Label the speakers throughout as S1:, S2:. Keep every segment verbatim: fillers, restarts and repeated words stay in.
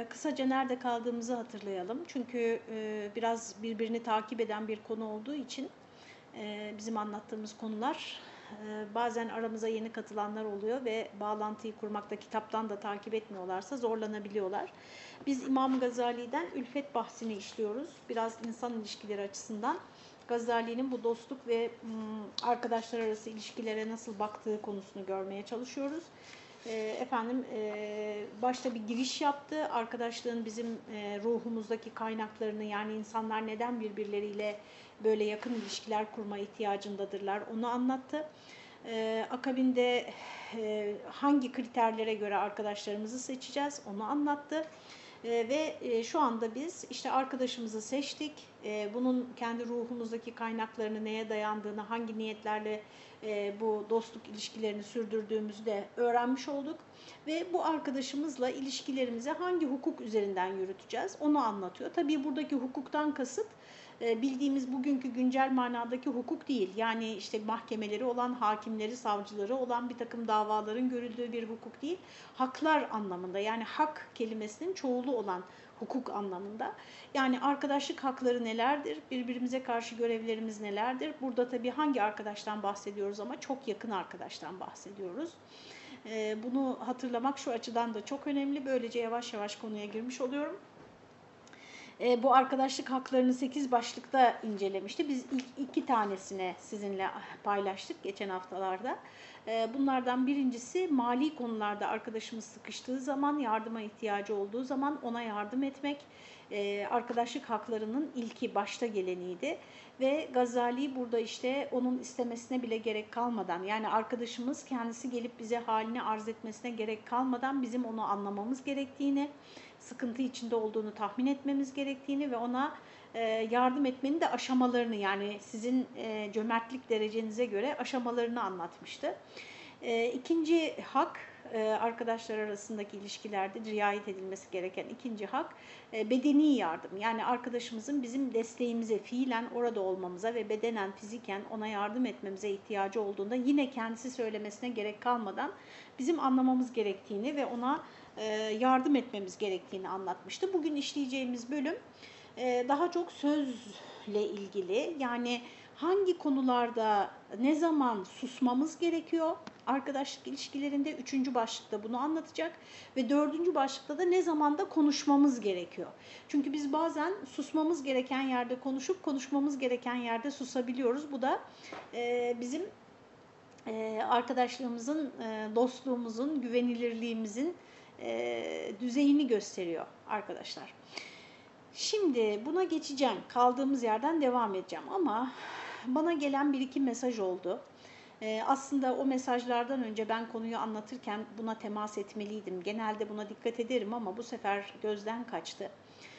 S1: kısaca nerede kaldığımızı hatırlayalım. Çünkü e, biraz birbirini takip eden bir konu olduğu için e, bizim anlattığımız konular e, bazen aramıza yeni katılanlar oluyor ve bağlantıyı kurmakta kitaptan da takip etmiyorlarsa zorlanabiliyorlar. Biz İmam Gazali'den ülfet bahsini işliyoruz. Biraz insan ilişkileri açısından. Gazali'nin bu dostluk ve arkadaşlar arası ilişkilere nasıl baktığı konusunu görmeye çalışıyoruz. Efendim başta bir giriş yaptı. Arkadaşlığın bizim ruhumuzdaki kaynaklarını, yani insanlar neden birbirleriyle böyle yakın ilişkiler kurma ihtiyacındadırlar onu anlattı. Akabinde hangi kriterlere göre arkadaşlarımızı seçeceğiz onu anlattı. Ve şu anda biz işte arkadaşımızı seçtik. Bunun kendi ruhumuzdaki kaynaklarını, neye dayandığını, hangi niyetlerle bu dostluk ilişkilerini sürdürdüğümüzü de öğrenmiş olduk. Ve bu arkadaşımızla ilişkilerimizi hangi hukuk üzerinden yürüteceğiz onu anlatıyor. Tabii buradaki hukuktan kasıt bildiğimiz bugünkü güncel manadaki hukuk değil. Yani işte mahkemeleri olan, hakimleri, savcıları olan bir takım davaların görüldüğü bir hukuk değil. Haklar anlamında, yani hak kelimesinin çoğulu olan hukuk anlamında. Yani arkadaşlık hakları nelerdir? Birbirimize karşı görevlerimiz nelerdir? Burada tabii hangi arkadaştan bahsediyoruz ama çok yakın arkadaştan bahsediyoruz. Bunu hatırlamak şu açıdan da çok önemli. Böylece yavaş yavaş konuya girmiş oluyorum. E, bu arkadaşlık haklarını sekiz başlıkta incelemişti. Biz ilk iki tanesini sizinle paylaştık geçen haftalarda. E, bunlardan birincisi mali konularda arkadaşımız sıkıştığı zaman, yardıma ihtiyacı olduğu zaman ona yardım etmek. E, arkadaşlık haklarının ilki, başta geleniydi. Ve Gazali burada işte onun istemesine bile gerek kalmadan, yani arkadaşımız kendisi gelip bize halini arz etmesine gerek kalmadan bizim onu anlamamız gerektiğini, sıkıntı içinde olduğunu tahmin etmemiz gerektiğini ve ona yardım etmenin de aşamalarını, yani sizin cömertlik derecenize göre aşamalarını anlatmıştı. İkinci hak, arkadaşlar arasındaki ilişkilerde riayet edilmesi gereken ikinci hak bedeni yardım. Yani arkadaşımızın bizim desteğimize, fiilen orada olmamıza ve bedenen, fiziken ona yardım etmemize ihtiyacı olduğunda yine kendisi söylemesine gerek kalmadan bizim anlamamız gerektiğini ve ona yardım etmemiz gerektiğini anlatmıştı. Bugün işleyeceğimiz bölüm daha çok sözle ilgili, yani hangi konularda ne zaman susmamız gerekiyor arkadaşlık ilişkilerinde, üçüncü başlıkta bunu anlatacak ve dördüncü başlıkta da ne zaman da konuşmamız gerekiyor. Çünkü biz bazen susmamız gereken yerde konuşup konuşmamız gereken yerde susabiliyoruz. Bu da bizim arkadaşlığımızın, dostluğumuzun, güvenilirliğimizin düzeyini gösteriyor arkadaşlar. Şimdi buna geçeceğim. Kaldığımız yerden devam edeceğim ama bana gelen bir iki mesaj oldu. Ee, aslında o mesajlardan önce ben konuyu anlatırken buna temas etmeliydim. Genelde buna dikkat ederim ama bu sefer gözden kaçtı.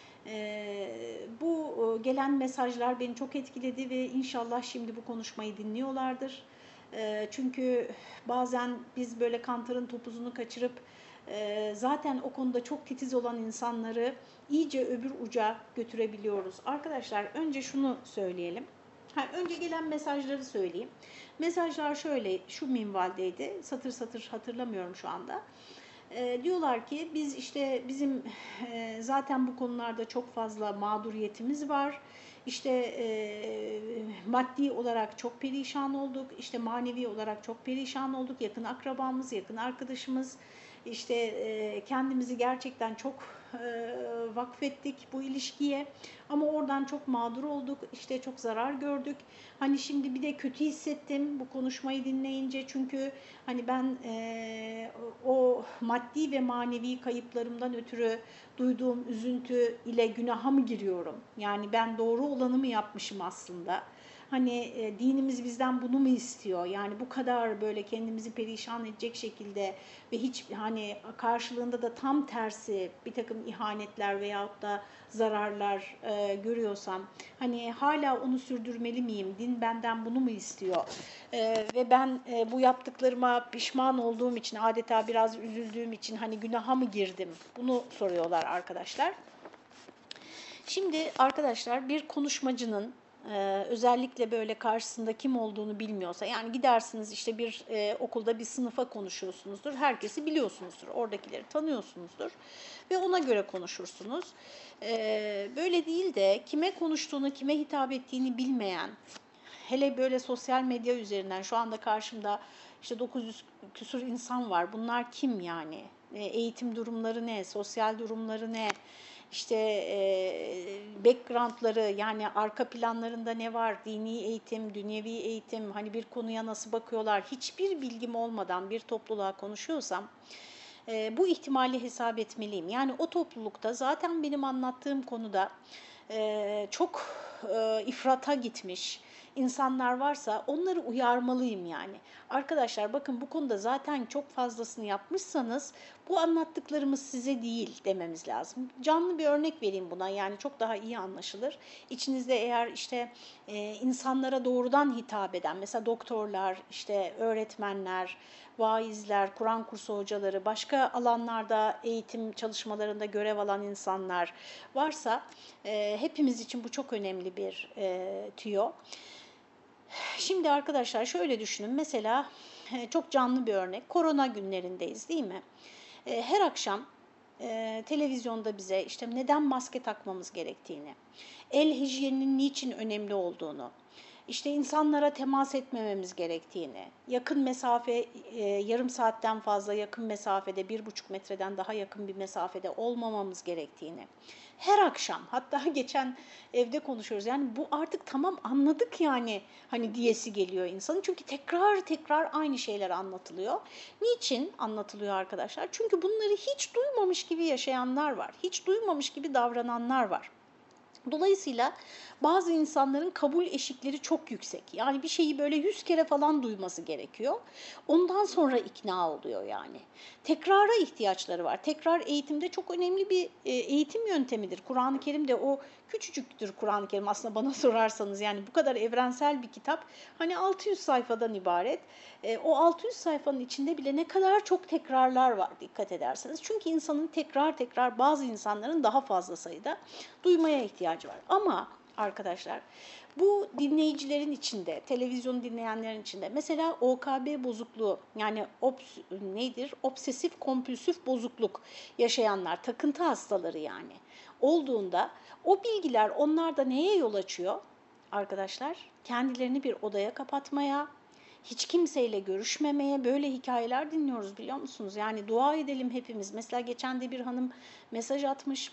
S1: Ee, bu gelen mesajlar beni çok etkiledi ve inşallah şimdi bu konuşmayı dinliyorlardır. Ee, çünkü bazen biz böyle kantarın topuzunu kaçırıp zaten o konuda çok titiz olan insanları iyice öbür uca götürebiliyoruz. Arkadaşlar önce şunu söyleyelim. Ha, önce gelen mesajları söyleyeyim. Mesajlar şöyle, şu minvaldeydi. Satır satır hatırlamıyorum şu anda. E, diyorlar ki biz işte bizim e, zaten bu konularda çok fazla mağduriyetimiz var. İşte e, maddi olarak çok perişan olduk. İşte manevi olarak çok perişan olduk. Yakın akrabamız, yakın arkadaşımız. İşte e, kendimizi gerçekten çok e, vakfettik bu ilişkiye ama oradan çok mağdur olduk, işte çok zarar gördük. Hani şimdi bir de kötü hissettim bu konuşmayı dinleyince, çünkü hani ben e, o maddi ve manevi kayıplarımdan ötürü duyduğum üzüntü ile günaha mı giriyorum? Yani ben doğru olanı mı yapmışım aslında? Hani e, dinimiz bizden bunu mu istiyor? Yani bu kadar böyle kendimizi perişan edecek şekilde ve hiç hani karşılığında da tam tersi bir takım ihanetler veyahut da zararlar e, görüyorsam hani hala onu sürdürmeli miyim? Din benden bunu mu istiyor? E, ve ben e, bu yaptıklarıma pişman olduğum için, adeta biraz üzüldüğüm için hani günaha mı girdim? Bunu soruyorlar arkadaşlar. Şimdi arkadaşlar bir konuşmacının Ee, özellikle böyle karşısında kim olduğunu bilmiyorsa, yani gidersiniz işte bir e, okulda bir sınıfa konuşuyorsunuzdur, herkesi biliyorsunuzdur, oradakileri tanıyorsunuzdur ve ona göre konuşursunuz. Ee, böyle değil de kime konuştuğunu, kime hitap ettiğini bilmeyen, hele böyle sosyal medya üzerinden şu anda karşımda işte dokuz yüz küsur insan var. Bunlar kim yani? E, eğitim durumları ne? Sosyal durumları ne? İşte e, backgroundları, yani arka planlarında ne var? Dini eğitim, dünyevi eğitim, hani bir konuya nasıl bakıyorlar? Hiçbir bilgim olmadan bir topluluğa konuşuyorsam e, bu ihtimali hesap etmeliyim. Yani o toplulukta zaten benim anlattığım konuda e, çok e, ifrata gitmiş insanlar varsa onları uyarmalıyım yani. Arkadaşlar bakın, bu konuda zaten çok fazlasını yapmışsanız bu anlattıklarımız size değil dememiz lazım. Canlı bir örnek vereyim buna, yani çok daha iyi anlaşılır. İçinizde eğer işte e, insanlara doğrudan hitap eden, mesela doktorlar, işte öğretmenler, vaizler, Kur'an kursu hocaları, başka alanlarda eğitim çalışmalarında görev alan insanlar varsa e, hepimiz için bu çok önemli bir e, tüyo. Şimdi arkadaşlar şöyle düşünün, mesela çok canlı bir örnek, korona günlerindeyiz değil mi? Her akşam e, televizyonda bize işte neden maske takmamız gerektiğini, el hijyeninin niçin önemli olduğunu, işte insanlara temas etmememiz gerektiğini, yakın mesafe, e, yarım saatten fazla yakın mesafede, bir buçuk metreden daha yakın bir mesafede olmamamız gerektiğini, her akşam, hatta geçen evde konuşuyoruz, yani bu artık tamam anladık yani, hani diyesi geliyor insanın, çünkü tekrar tekrar aynı şeyler anlatılıyor. Niçin anlatılıyor arkadaşlar? Çünkü bunları hiç duymamış gibi yaşayanlar var, hiç duymamış gibi davrananlar var. Dolayısıyla bazı insanların kabul eşikleri çok yüksek. Yani bir şeyi böyle yüz kere falan duyması gerekiyor. Ondan sonra ikna oluyor yani. Tekrara ihtiyaçları var. Tekrar eğitimde çok önemli bir e, eğitim yöntemidir. Kur'an-ı Kerim de o, küçücüktür Kur'an-ı Kerim aslında bana sorarsanız. Yani bu kadar evrensel bir kitap. Hani altı yüz sayfadan ibaret. E, o altı yüz sayfanın içinde bile ne kadar çok tekrarlar var dikkat ederseniz. Çünkü insanın tekrar tekrar, bazı insanların daha fazla sayıda duymaya ihtiyacı var. Ama arkadaşlar, bu dinleyicilerin içinde, televizyon dinleyenlerin içinde mesela O K B bozukluğu, yani ops, nedir? Obsesif kompulsif bozukluk yaşayanlar, takıntı hastaları yani olduğunda, o bilgiler onlarda neye yol açıyor arkadaşlar? Kendilerini bir odaya kapatmaya, hiç kimseyle görüşmemeye, böyle hikayeler dinliyoruz biliyor musunuz? Yani dua edelim hepimiz. Mesela geçen de bir hanım mesaj atmış.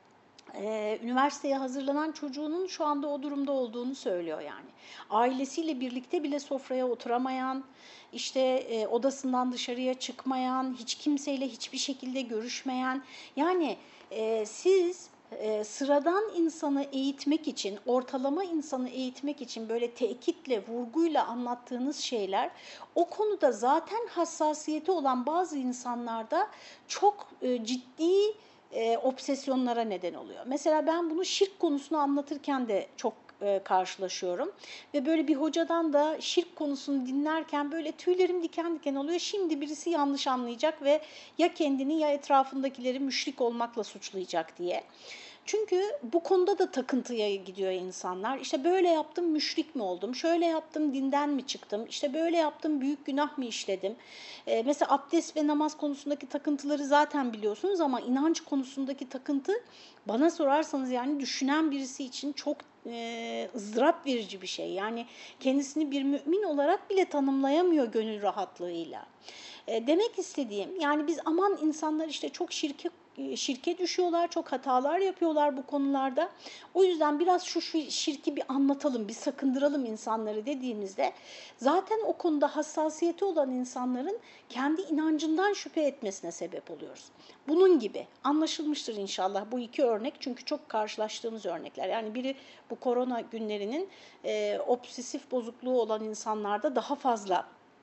S1: Ee, üniversiteye hazırlanan çocuğunun şu anda o durumda olduğunu söylüyor yani. Ailesiyle birlikte bile sofraya oturamayan, işte e, odasından dışarıya çıkmayan, hiç kimseyle hiçbir şekilde görüşmeyen. Yani e, siz e, sıradan insanı eğitmek için, ortalama insanı eğitmek için böyle tekitle, vurguyla anlattığınız şeyler, o konuda zaten hassasiyeti olan bazı insanlarda çok e, ciddi e, obsesyonlara neden oluyor. Mesela ben bunu şirk konusunu anlatırken de çok e, karşılaşıyorum ve böyle bir hocadan da şirk konusunu dinlerken böyle tüylerim diken diken oluyor. Şimdi birisi yanlış anlayacak ve ya kendini ya etrafındakileri müşrik olmakla suçlayacak diye. Çünkü bu konuda da takıntıya gidiyor insanlar. İşte böyle yaptım, müşrik mi oldum? Şöyle yaptım, dinden mi çıktım? İşte böyle yaptım, büyük günah mı işledim? Ee, mesela abdest ve namaz konusundaki takıntıları zaten biliyorsunuz, ama inanç konusundaki takıntı, bana sorarsanız yani düşünen birisi için çok e, ızdırap verici bir şey. Yani kendisini bir mümin olarak bile tanımlayamıyor gönül rahatlığıyla. E, demek istediğim, yani biz aman insanlar işte çok şirke şirke düşüyorlar, çok hatalar yapıyorlar bu konularda. O yüzden biraz şu, şu şirki bir anlatalım, bir sakındıralım insanları dediğimizde, zaten o konuda hassasiyeti olan insanların kendi inancından şüphe etmesine sebep oluyoruz. Bunun gibi anlaşılmıştır inşallah bu iki örnek, çünkü çok karşılaştığımız örnekler. Yani biri bu korona günlerinin e, obsesif bozukluğu olan insanlarda daha fazla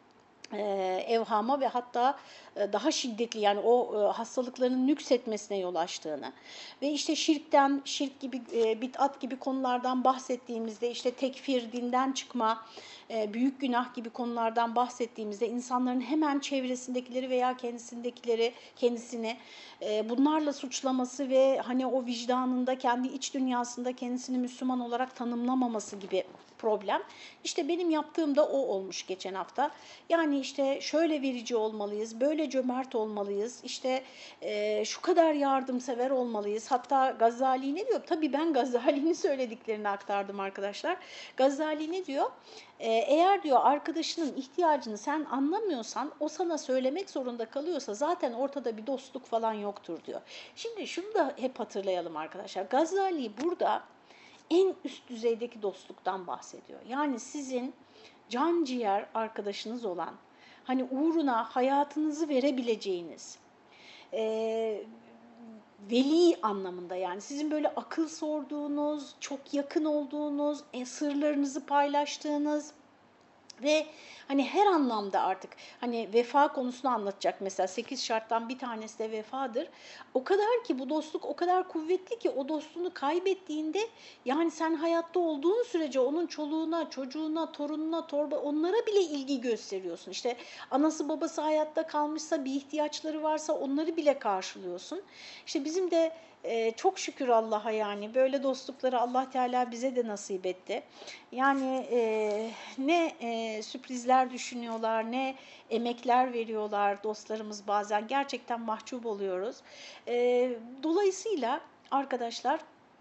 S1: evhama ve hatta daha şiddetli, yani o hastalıkların nüksetmesine yol açtığını ve işte şirkten, şirk gibi, bid'at gibi konulardan bahsettiğimizde işte tekfir, dinden çıkma, e, büyük günah gibi konulardan bahsettiğimizde insanların hemen çevresindekileri veya kendisindekileri, kendisini e, bunlarla suçlaması ve hani o vicdanında, kendi iç dünyasında kendisini Müslüman olarak tanımlamaması gibi problem. İşte benim yaptığım da o olmuş geçen hafta. Yani işte şöyle verici olmalıyız, böyle cömert olmalıyız, işte e, şu kadar yardımsever olmalıyız. Hatta Gazali ne diyor? Tabii ben Gazali'nin söylediklerini aktardım arkadaşlar. Gazali ne diyor? E, eğer diyor arkadaşının ihtiyacını sen anlamıyorsan, o sana söylemek zorunda kalıyorsa zaten ortada bir dostluk falan yoktur diyor. Şimdi şunu da hep hatırlayalım arkadaşlar. Gazali burada en üst düzeydeki dostluktan bahsediyor. Yani sizin can ciğer arkadaşınız olan, hani uğruna hayatınızı verebileceğiniz, e, veli anlamında, yani sizin böyle akıl sorduğunuz, çok yakın olduğunuz, e, sırlarınızı paylaştığınız ve hani her anlamda artık hani vefa konusunu anlatacak mesela, sekiz şarttan bir tanesi de vefadır. O kadar ki bu dostluk o kadar kuvvetli ki o dostluğunu kaybettiğinde yani sen hayatta olduğun sürece onun çoluğuna, çocuğuna, torununa, torba onlara bile ilgi gösteriyorsun. İşte anası babası hayatta kalmışsa, bir ihtiyaçları varsa onları bile karşılıyorsun. İşte bizim de e, çok şükür Allah'a yani böyle dostlukları Allah Teala bize de nasip etti. Yani e, ne e, sürprizler düşünüyorlar, ne emekler veriyorlar dostlarımız, bazen gerçekten mahcup oluyoruz. E, dolayısıyla arkadaşlar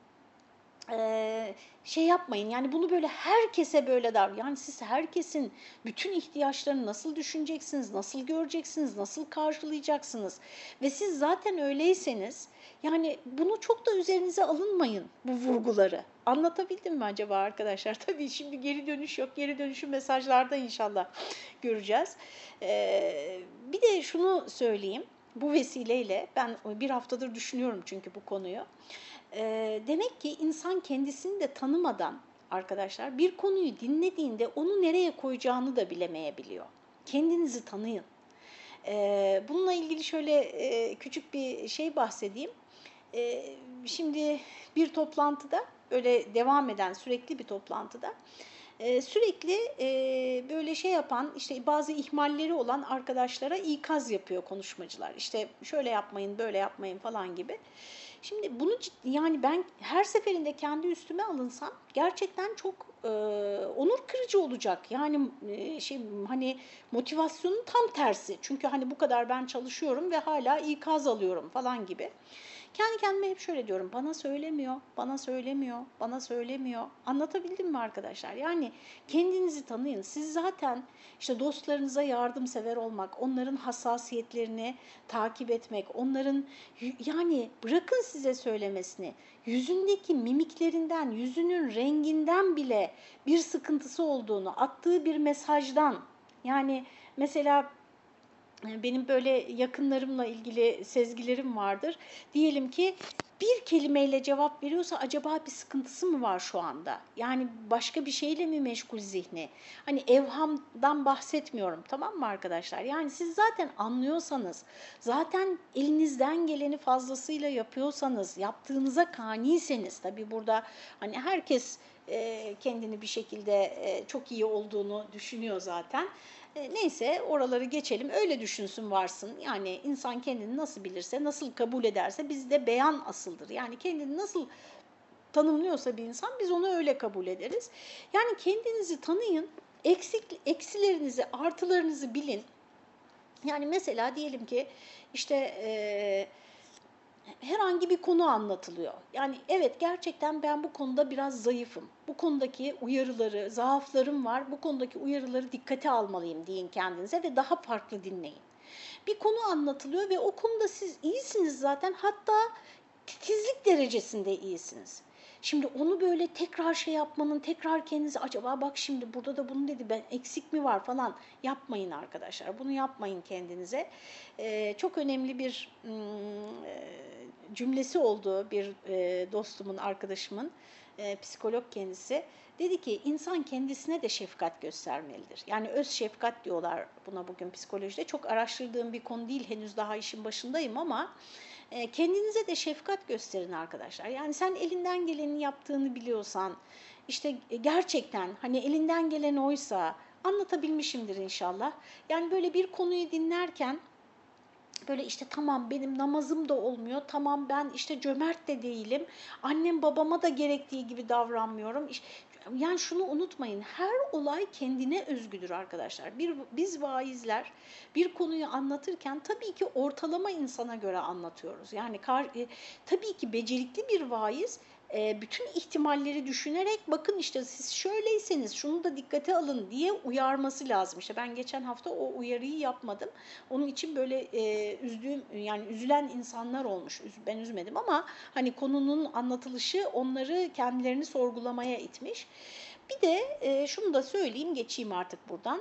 S1: e, şey yapmayın, yani bunu böyle herkese böyle dar, yani siz herkesin bütün ihtiyaçlarını nasıl düşüneceksiniz, nasıl göreceksiniz, nasıl karşılayacaksınız ve siz zaten öyleyseniz yani bunu çok da üzerinize alınmayın, bu vurguları. Anlatabildim mi acaba arkadaşlar? Tabii şimdi geri dönüş yok. Geri dönüşü mesajlarda inşallah göreceğiz. Ee, bir de şunu söyleyeyim. Bu vesileyle ben bir haftadır düşünüyorum çünkü bu konuyu. Ee, demek ki insan kendisini de tanımadan arkadaşlar bir konuyu dinlediğinde onu nereye koyacağını da bilemeyebiliyor. Kendinizi tanıyın. Ee, bununla ilgili şöyle e, küçük bir şey bahsedeyim. Ee, şimdi bir toplantıda, böyle devam eden sürekli bir toplantıda e, sürekli e, böyle şey yapan, işte bazı ihmalleri olan arkadaşlara ikaz yapıyor konuşmacılar. İşte şöyle yapmayın, böyle yapmayın falan gibi. Şimdi bunu ciddi, yani ben her seferinde kendi üstüme alınsam gerçekten çok e, onur kırıcı olacak. Yani e, şey hani motivasyonun tam tersi. Çünkü hani bu kadar ben çalışıyorum ve hala ikaz alıyorum falan gibi. Kendi kendime hep şöyle diyorum, bana söylemiyor, bana söylemiyor, bana söylemiyor. Anlatabildim mi arkadaşlar? Yani kendinizi tanıyın. Siz zaten işte dostlarınıza yardımsever olmak, onların hassasiyetlerini takip etmek, onların yani bırakın size söylemesini, yüzündeki mimiklerinden, yüzünün renginden bile bir sıkıntısı olduğunu, attığı bir mesajdan, yani mesela benim böyle yakınlarımla ilgili sezgilerim vardır. Diyelim ki bir kelimeyle cevap veriyorsa acaba bir sıkıntısı mı var şu anda? Yani başka bir şeyle mi meşgul zihni? Hani evhamdan bahsetmiyorum, tamam mı arkadaşlar? Yani siz zaten anlıyorsanız, zaten elinizden geleni fazlasıyla yapıyorsanız, yaptığınıza kaniyseniz, tabii burada hani herkes e, kendini bir şekilde e, çok iyi olduğunu düşünüyor zaten. E, neyse oraları geçelim, öyle düşünsün varsın. Yani insan kendini nasıl bilirse, nasıl kabul ederse bizde beyan asıldır. Yani kendini nasıl tanımlıyorsa bir insan biz onu öyle kabul ederiz. Yani kendinizi tanıyın, eksik, eksilerinizi, artılarınızı bilin. Yani mesela diyelim ki işte e, herhangi bir konu anlatılıyor. Yani evet, gerçekten ben bu konuda biraz zayıfım. Bu konudaki uyarıları, zaaflarım var. Bu konudaki uyarıları dikkate almalıyım deyin kendinize ve daha farklı dinleyin. Bir konu anlatılıyor ve o konuda siz iyisiniz zaten, hatta titizlik derecesinde iyisiniz. Şimdi onu böyle tekrar şey yapmanın, tekrar kendinize acaba bak şimdi burada da bunu dedi, ben eksik mi var falan yapmayın arkadaşlar. Bunu yapmayın kendinize. Ee, çok önemli bir ım, e, cümlesi oldu bir e, dostumun, arkadaşımın, e, psikolog kendisi. Dedi ki insan kendisine de şefkat göstermelidir. Yani öz şefkat diyorlar buna bugün psikolojide. Çok araştırdığım bir konu değil, henüz daha işin başındayım ama kendinize de şefkat gösterin arkadaşlar. Yani sen elinden geleni yaptığını biliyorsan, işte gerçekten hani elinden gelen oysa anlatabilmişimdir inşallah. Yani böyle bir konuyu dinlerken böyle işte tamam benim namazım da olmuyor, tamam ben işte cömert de değilim, annem babama da gerektiği gibi davranmıyorum. İşte, yani şunu unutmayın, her olay kendine özgüdür arkadaşlar. Bir, biz vaizler bir konuyu anlatırken tabii ki ortalama insana göre anlatıyoruz. Yani kar, e, tabii ki becerikli bir vaiz e, bütün ihtimalleri düşünerek bakın işte siz şöyleyseniz şunu da dikkate alın diye uyarması lazım. İşte ben geçen hafta o uyarıyı yapmadım. Onun için böyle e, üzdüğüm yani üzülen insanlar olmuş. Ben üzmedim ama hani konunun anlatılışı onları kendilerini sorgulamaya itmiş. Bir de e, şunu da söyleyeyim geçeyim artık buradan.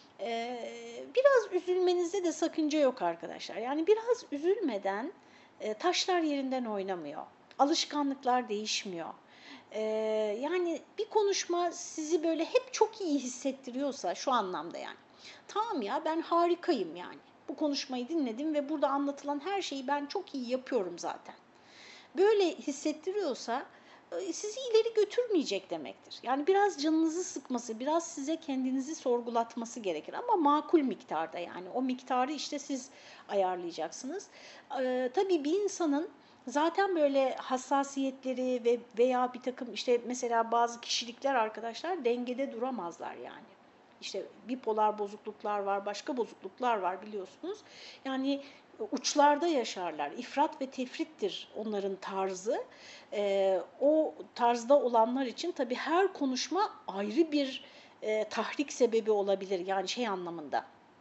S1: E, biraz üzülmenizde de sakınca yok arkadaşlar. Yani biraz üzülmeden e, taşlar yerinden oynamıyor. Alışkanlıklar değişmiyor. Ee, yani bir konuşma sizi böyle hep çok iyi hissettiriyorsa şu anlamda yani. Tamam ya ben harikayım yani. Bu konuşmayı dinledim ve burada anlatılan her şeyi ben çok iyi yapıyorum zaten. Böyle hissettiriyorsa e, sizi ileri götürmeyecek demektir. Yani biraz canınızı sıkması, biraz size kendinizi sorgulatması gerekir ama makul miktarda yani. O miktarı işte siz ayarlayacaksınız. Ee, tabii bir insanın zaten böyle hassasiyetleri ve veya bir takım işte mesela bazı kişilikler arkadaşlar dengede duramazlar yani. İşte bipolar bozukluklar var, başka bozukluklar var biliyorsunuz. Yani uçlarda yaşarlar. İfrat ve tefrittir onların tarzı. Ee, o tarzda olanlar için tabii her konuşma ayrı bir e, tahrik sebebi olabilir. Yani şey anlamında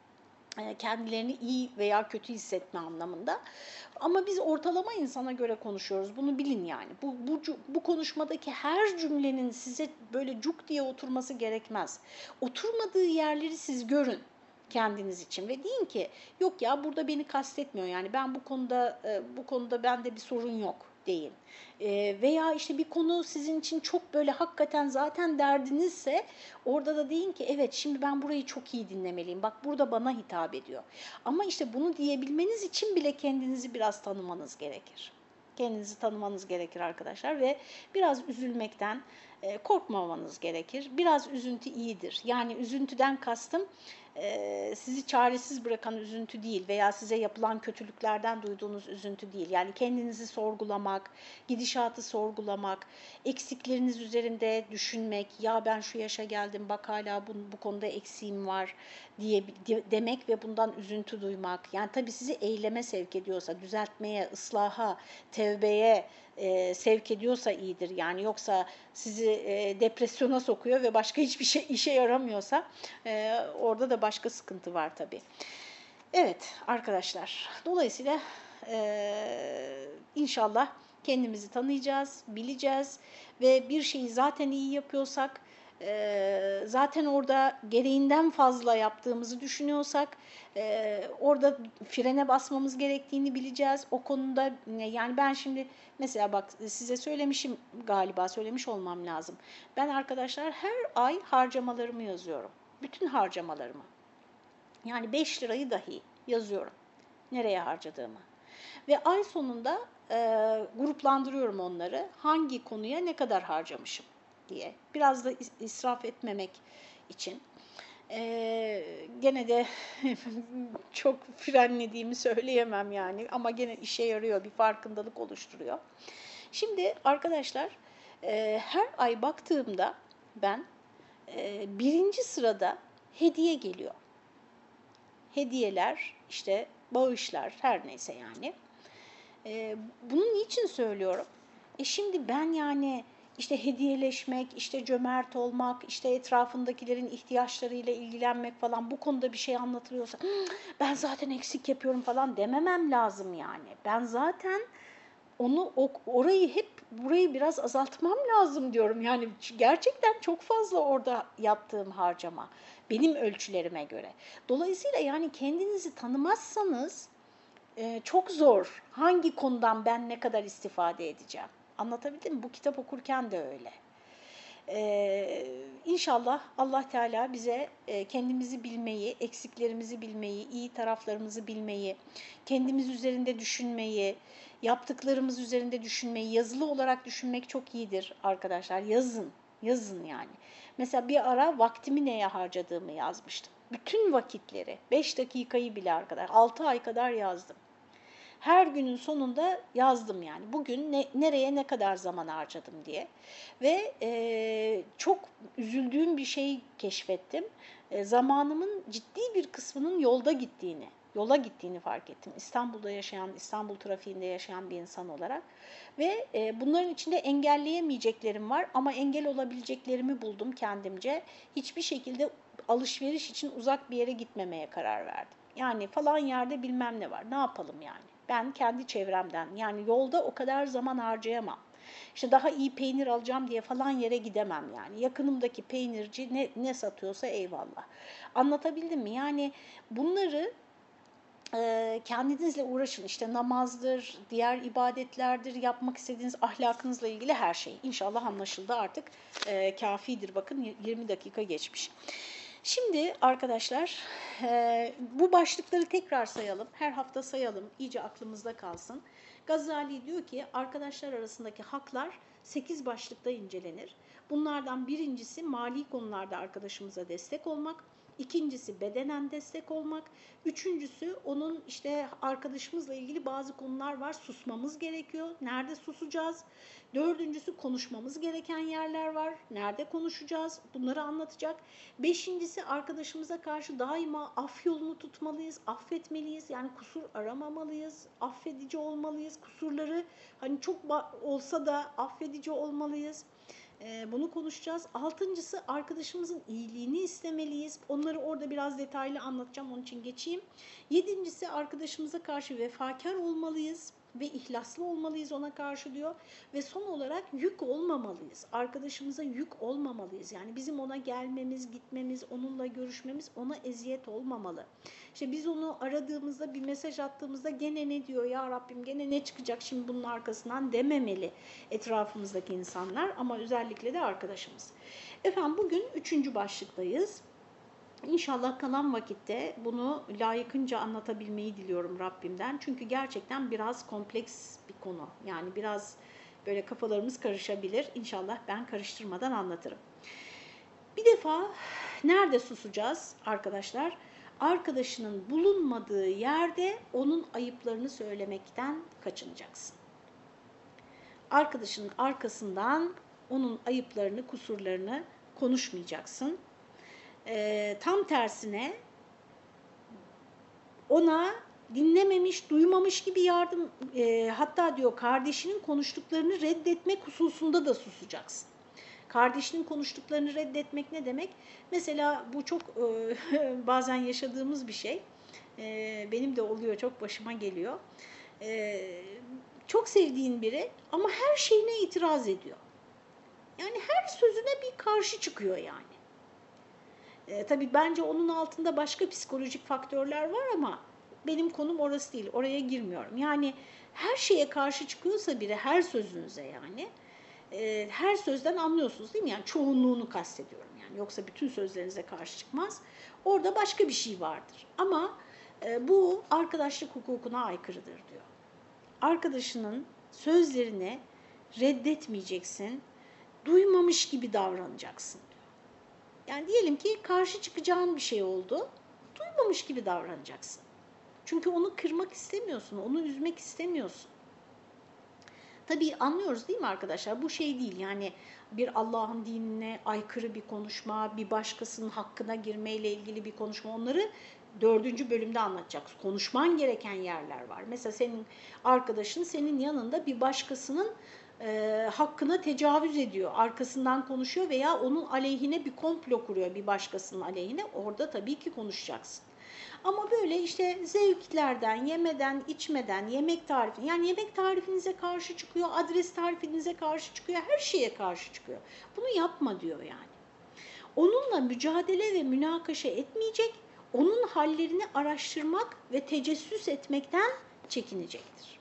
S1: kendilerini iyi veya kötü hissetme anlamında. Ama biz ortalama insana göre konuşuyoruz. Bunu bilin yani. Bu, bu, bu konuşmadaki her cümlenin size böyle cuk diye oturması gerekmez. Oturmadığı yerleri siz görün kendiniz için ve deyin ki yok ya burada beni kastetmiyor yani ben bu konuda bu konuda bende bir sorun yok deyin. E, veya işte bir konu sizin için çok böyle hakikaten zaten derdinizse orada da deyin ki evet şimdi ben burayı çok iyi dinlemeliyim. Bak burada bana hitap ediyor. Ama işte bunu diyebilmeniz için bile kendinizi biraz tanımanız gerekir. Kendinizi tanımanız gerekir arkadaşlar ve biraz üzülmekten e, korkmamanız gerekir. Biraz üzüntü iyidir. Yani üzüntüden kastım e, sizi çaresiz bırakan üzüntü değil veya size yapılan kötülüklerden duyduğunuz üzüntü değil. Yani kendinizi sorgulamak, gidişatı sorgulamak, eksikleriniz üzerinde düşünmek, ya ben şu yaşa geldim bak hala bu, bu konuda eksiğim var diye de, demek ve bundan üzüntü duymak. Yani tabii sizi eyleme sevk ediyorsa, düzeltmeye, ıslaha, tevbeye e, sevk ediyorsa iyidir. Yani yoksa sizi e, depresyona sokuyor ve başka hiçbir şey işe yaramıyorsa e, orada da başka sıkıntı var tabii. Evet arkadaşlar, dolayısıyla e, inşallah kendimizi tanıyacağız, bileceğiz ve bir şeyi zaten iyi yapıyorsak, e, zaten orada gereğinden fazla yaptığımızı düşünüyorsak, e, orada frene basmamız gerektiğini bileceğiz. O konuda yani ben şimdi mesela bak size söylemişim galiba söylemiş olmam lazım. Ben arkadaşlar her ay harcamalarımı yazıyorum. Bütün harcamalarımı. Yani beş lirayı dahi yazıyorum nereye harcadığımı. Ve ay sonunda e, gruplandırıyorum onları. Hangi konuya ne kadar harcamışım diye. Biraz da israf etmemek için. E, gene de çok frenlediğimi söyleyemem yani. Ama gene işe yarıyor, bir farkındalık oluşturuyor. Şimdi arkadaşlar e, her ay baktığımda ben e, birinci sırada hediye geliyor. Hediyeler, işte bağışlar, her neyse yani. Ee, bunu niçin söylüyorum? E şimdi ben yani işte hediyeleşmek, işte cömert olmak, işte etrafındakilerin ihtiyaçlarıyla ilgilenmek falan bu konuda bir şey anlatılıyorsa ben zaten eksik yapıyorum falan dememem lazım yani. Ben zaten onu orayı hep burayı biraz azaltmam lazım diyorum. Yani gerçekten çok fazla orada yaptığım harcama benim ölçülerime göre. Dolayısıyla yani kendinizi tanımazsanız e, çok zor. Hangi konudan ben ne kadar istifade edeceğim? Anlatabildim mi? Bu kitap okurken de öyle. Ee, İnşallah Allah Teala bize e, kendimizi bilmeyi, eksiklerimizi bilmeyi, iyi taraflarımızı bilmeyi, kendimiz üzerinde düşünmeyi, yaptıklarımız üzerinde düşünmeyi, yazılı olarak düşünmek çok iyidir arkadaşlar. Yazın. Yazın yani. Mesela bir ara vaktimi neye harcadığımı yazmıştım. Bütün vakitleri, beş dakikayı bile arkadaş, altı ay kadar yazdım. Her günün sonunda yazdım yani. Bugün ne, nereye ne kadar zaman harcadım diye. Ve e, çok üzüldüğüm bir şey keşfettim. E, zamanımın ciddi bir kısmının yolda gittiğini, yola gittiğini fark ettim. İstanbul'da yaşayan, İstanbul trafiğinde yaşayan bir insan olarak. Ve e, bunların içinde engelleyemeyeceklerim var ama engel olabileceklerimi buldum kendimce. Hiçbir şekilde alışveriş için uzak bir yere gitmemeye karar verdim. Yani falan yerde bilmem ne var, ne yapalım yani. Ben kendi çevremden, yani yolda o kadar zaman harcayamam. İşte daha iyi peynir alacağım diye falan yere gidemem yani. Yakınımdaki peynirci ne, ne satıyorsa eyvallah. Anlatabildim mi? Yani bunları e, kendinizle uğraşın. İşte namazdır, diğer ibadetlerdir, yapmak istediğiniz ahlakınızla ilgili her şey. İnşallah anlaşıldı artık. E, kafidir, bakın yirmi dakika geçmiş. Şimdi arkadaşlar e, bu başlıkları tekrar sayalım. Her hafta sayalım. İyice aklımızda kalsın. Gazali diyor ki arkadaşlar arasındaki haklar sekiz başlıkta incelenir. Bunlardan birincisi mali konularda arkadaşımıza destek olmak. İkincisi bedenen destek olmak. Üçüncüsü onun işte arkadaşımızla ilgili bazı konular var. Susmamız gerekiyor. Nerede susacağız? Dördüncüsü konuşmamız gereken yerler var. Nerede konuşacağız? Bunları anlatacak. Beşincisi arkadaşımıza karşı daima af yolunu tutmalıyız. Affetmeliyiz. Yani kusur aramamalıyız. Affedici olmalıyız. Kusurları hani çok olsa da affedici olmalıyız. Bunu konuşacağız. Altıncısı arkadaşımızın iyiliğini istemeliyiz. Onları orada biraz detaylı anlatacağım. Onun için geçeyim. Yedincisi arkadaşımıza karşı vefakar olmalıyız ve ihlaslı olmalıyız ona karşı diyor. Ve son olarak yük olmamalıyız. Arkadaşımıza yük olmamalıyız. Yani bizim ona gelmemiz, gitmemiz, onunla görüşmemiz ona eziyet olmamalı. İşte biz onu aradığımızda, bir mesaj attığımızda gene ne diyor ya Rabbim, gene ne çıkacak şimdi bunun arkasından dememeli etrafımızdaki insanlar ama özellikle de arkadaşımız. Efendim bugün üçüncü başlıktayız. İnşallah kalan vakitte bunu layıkınca anlatabilmeyi diliyorum Rabbimden. Çünkü gerçekten biraz kompleks bir konu. Yani biraz böyle kafalarımız karışabilir. İnşallah ben karıştırmadan anlatırım. Bir defa nerede susacağız arkadaşlar? Arkadaşının bulunmadığı yerde onun ayıplarını söylemekten kaçınacaksın. Arkadaşının arkasından onun ayıplarını, kusurlarını konuşmayacaksın. E, tam tersine ona dinlememiş, duymamış gibi yardım, e, hatta diyor kardeşinin konuştuklarını reddetmek hususunda da susacaksın. Kardeşinin konuştuklarını reddetmek ne demek? Mesela bu çok e, bazen yaşadığımız bir şey. E, benim de oluyor, çok başıma geliyor. E, çok sevdiğin biri ama her şeyine itiraz ediyor. Yani her sözüne bir karşı çıkıyor yani. E, tabii bence onun altında başka psikolojik faktörler var ama benim konum orası değil, oraya girmiyorum. Yani her şeye karşı çıkıyorsa biri, her sözünüze yani, e, her sözden anlıyorsunuz değil mi? Yani çoğunluğunu kastediyorum yani, yoksa bütün sözlerinize karşı çıkmaz. Orada başka bir şey vardır ama e, bu arkadaşlık hukukuna aykırıdır diyor. Arkadaşının sözlerini reddetmeyeceksin, duymamış gibi davranacaksın. Yani diyelim ki karşı çıkacağın bir şey oldu, duymamış gibi davranacaksın. Çünkü onu kırmak istemiyorsun, onu üzmek istemiyorsun. Tabii anlıyoruz değil mi arkadaşlar? Bu şey değil yani bir Allah'ın dinine aykırı bir konuşma, bir başkasının hakkına girmeyle ilgili bir konuşma. Onları dördüncü bölümde anlatacağız. Konuşman gereken yerler var. Mesela senin arkadaşın senin yanında bir başkasının e, hakkına tecavüz ediyor, arkasından konuşuyor veya onun aleyhine bir komplo kuruyor bir başkasının aleyhine. Orada tabii ki konuşacaksın. Ama böyle işte zevklerden, yemeden, içmeden, yemek tarifi, yani yemek tarifinize karşı çıkıyor, adres tarifinize karşı çıkıyor, her şeye karşı çıkıyor. Bunu yapma diyor yani. Onunla mücadele ve münakaşa etmeyecek, onun hallerini araştırmak ve tecessüs etmekten çekinecektir.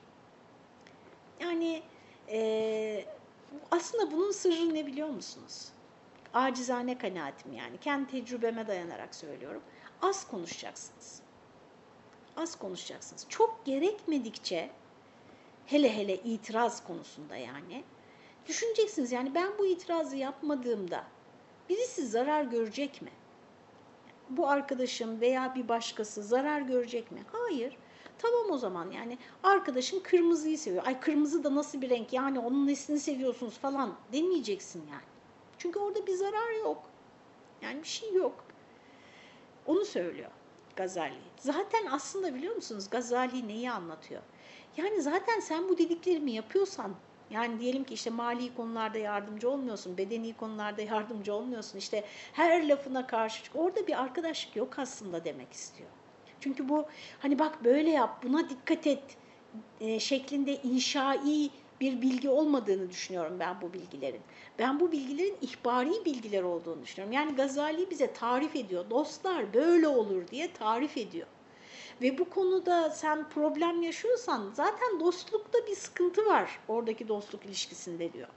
S1: Yani e, aslında bunun sırrı ne biliyor musunuz? Acizane kanaatim yani, kendi tecrübeme dayanarak söylüyorum. Az konuşacaksınız. Az konuşacaksınız. Çok gerekmedikçe, hele hele itiraz konusunda yani, Düşüneceksiniz yani ben bu itirazı yapmadığımda birisi zarar görecek mi? Bu arkadaşım veya bir başkası zarar görecek mi? Hayır. Tamam o zaman yani arkadaşın kırmızıyı seviyor. Ay kırmızı da nasıl bir renk yani onun nesini seviyorsunuz falan demeyeceksin yani. Çünkü orada bir zarar yok. Yani bir şey yok. Onu söylüyor Gazali. Zaten aslında biliyor musunuz Gazali neyi anlatıyor? Yani zaten sen bu dediklerimi yapıyorsan, yani diyelim ki işte mali konularda yardımcı olmuyorsun, bedeni konularda yardımcı olmuyorsun, işte her lafına karşı çık. Orada bir arkadaşlık yok aslında demek istiyor. Çünkü bu hani bak böyle yap, buna dikkat et e, şeklinde inşai bir bilgi olmadığını düşünüyorum ben bu bilgilerin. Ben bu bilgilerin ihbari bilgiler olduğunu düşünüyorum. Yani Gazali bize tarif ediyor. Dostlar böyle olur diye tarif ediyor. Ve bu konuda sen problem yaşıyorsan zaten dostlukta bir sıkıntı var oradaki dostluk ilişkisinde diyor.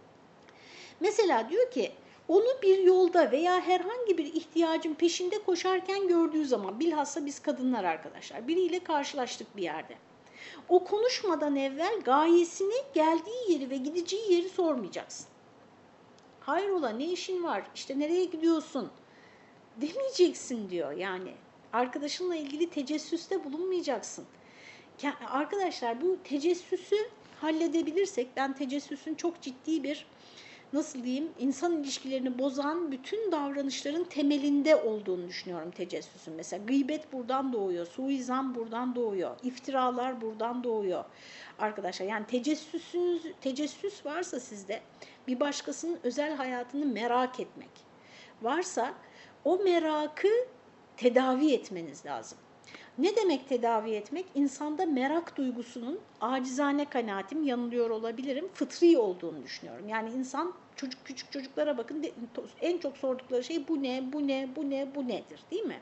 S1: Mesela diyor ki onu bir yolda veya herhangi bir ihtiyacın peşinde koşarken gördüğü zaman bilhassa biz kadınlar arkadaşlar biriyle karşılaştık bir yerde. O konuşmadan evvel gayesini, geldiği yeri ve gideceği yeri sormayacaksın. Hayrola ne işin var, işte nereye gidiyorsun demeyeceksin diyor yani. Arkadaşınla ilgili tecessüste bulunmayacaksın. Arkadaşlar bu tecessüsü halledebilirsek, ben tecessüsün çok ciddi bir, nasıl diyeyim, insan ilişkilerini bozan bütün davranışların temelinde olduğunu düşünüyorum tecessüsün. Mesela gıybet buradan doğuyor, suizan buradan doğuyor, iftiralar buradan doğuyor. Arkadaşlar yani tecessüsünüz, tecessüs varsa sizde bir başkasının özel hayatını merak etmek varsa o merakı tedavi etmeniz lazım. Ne demek tedavi etmek? İnsanda merak duygusunun, acizane kanaatim, yanılıyor olabilirim, fıtri olduğunu düşünüyorum. Yani insan, çocuk küçük çocuklara bakın, en çok sordukları şey bu ne, bu ne, bu ne, bu nedir değil mi?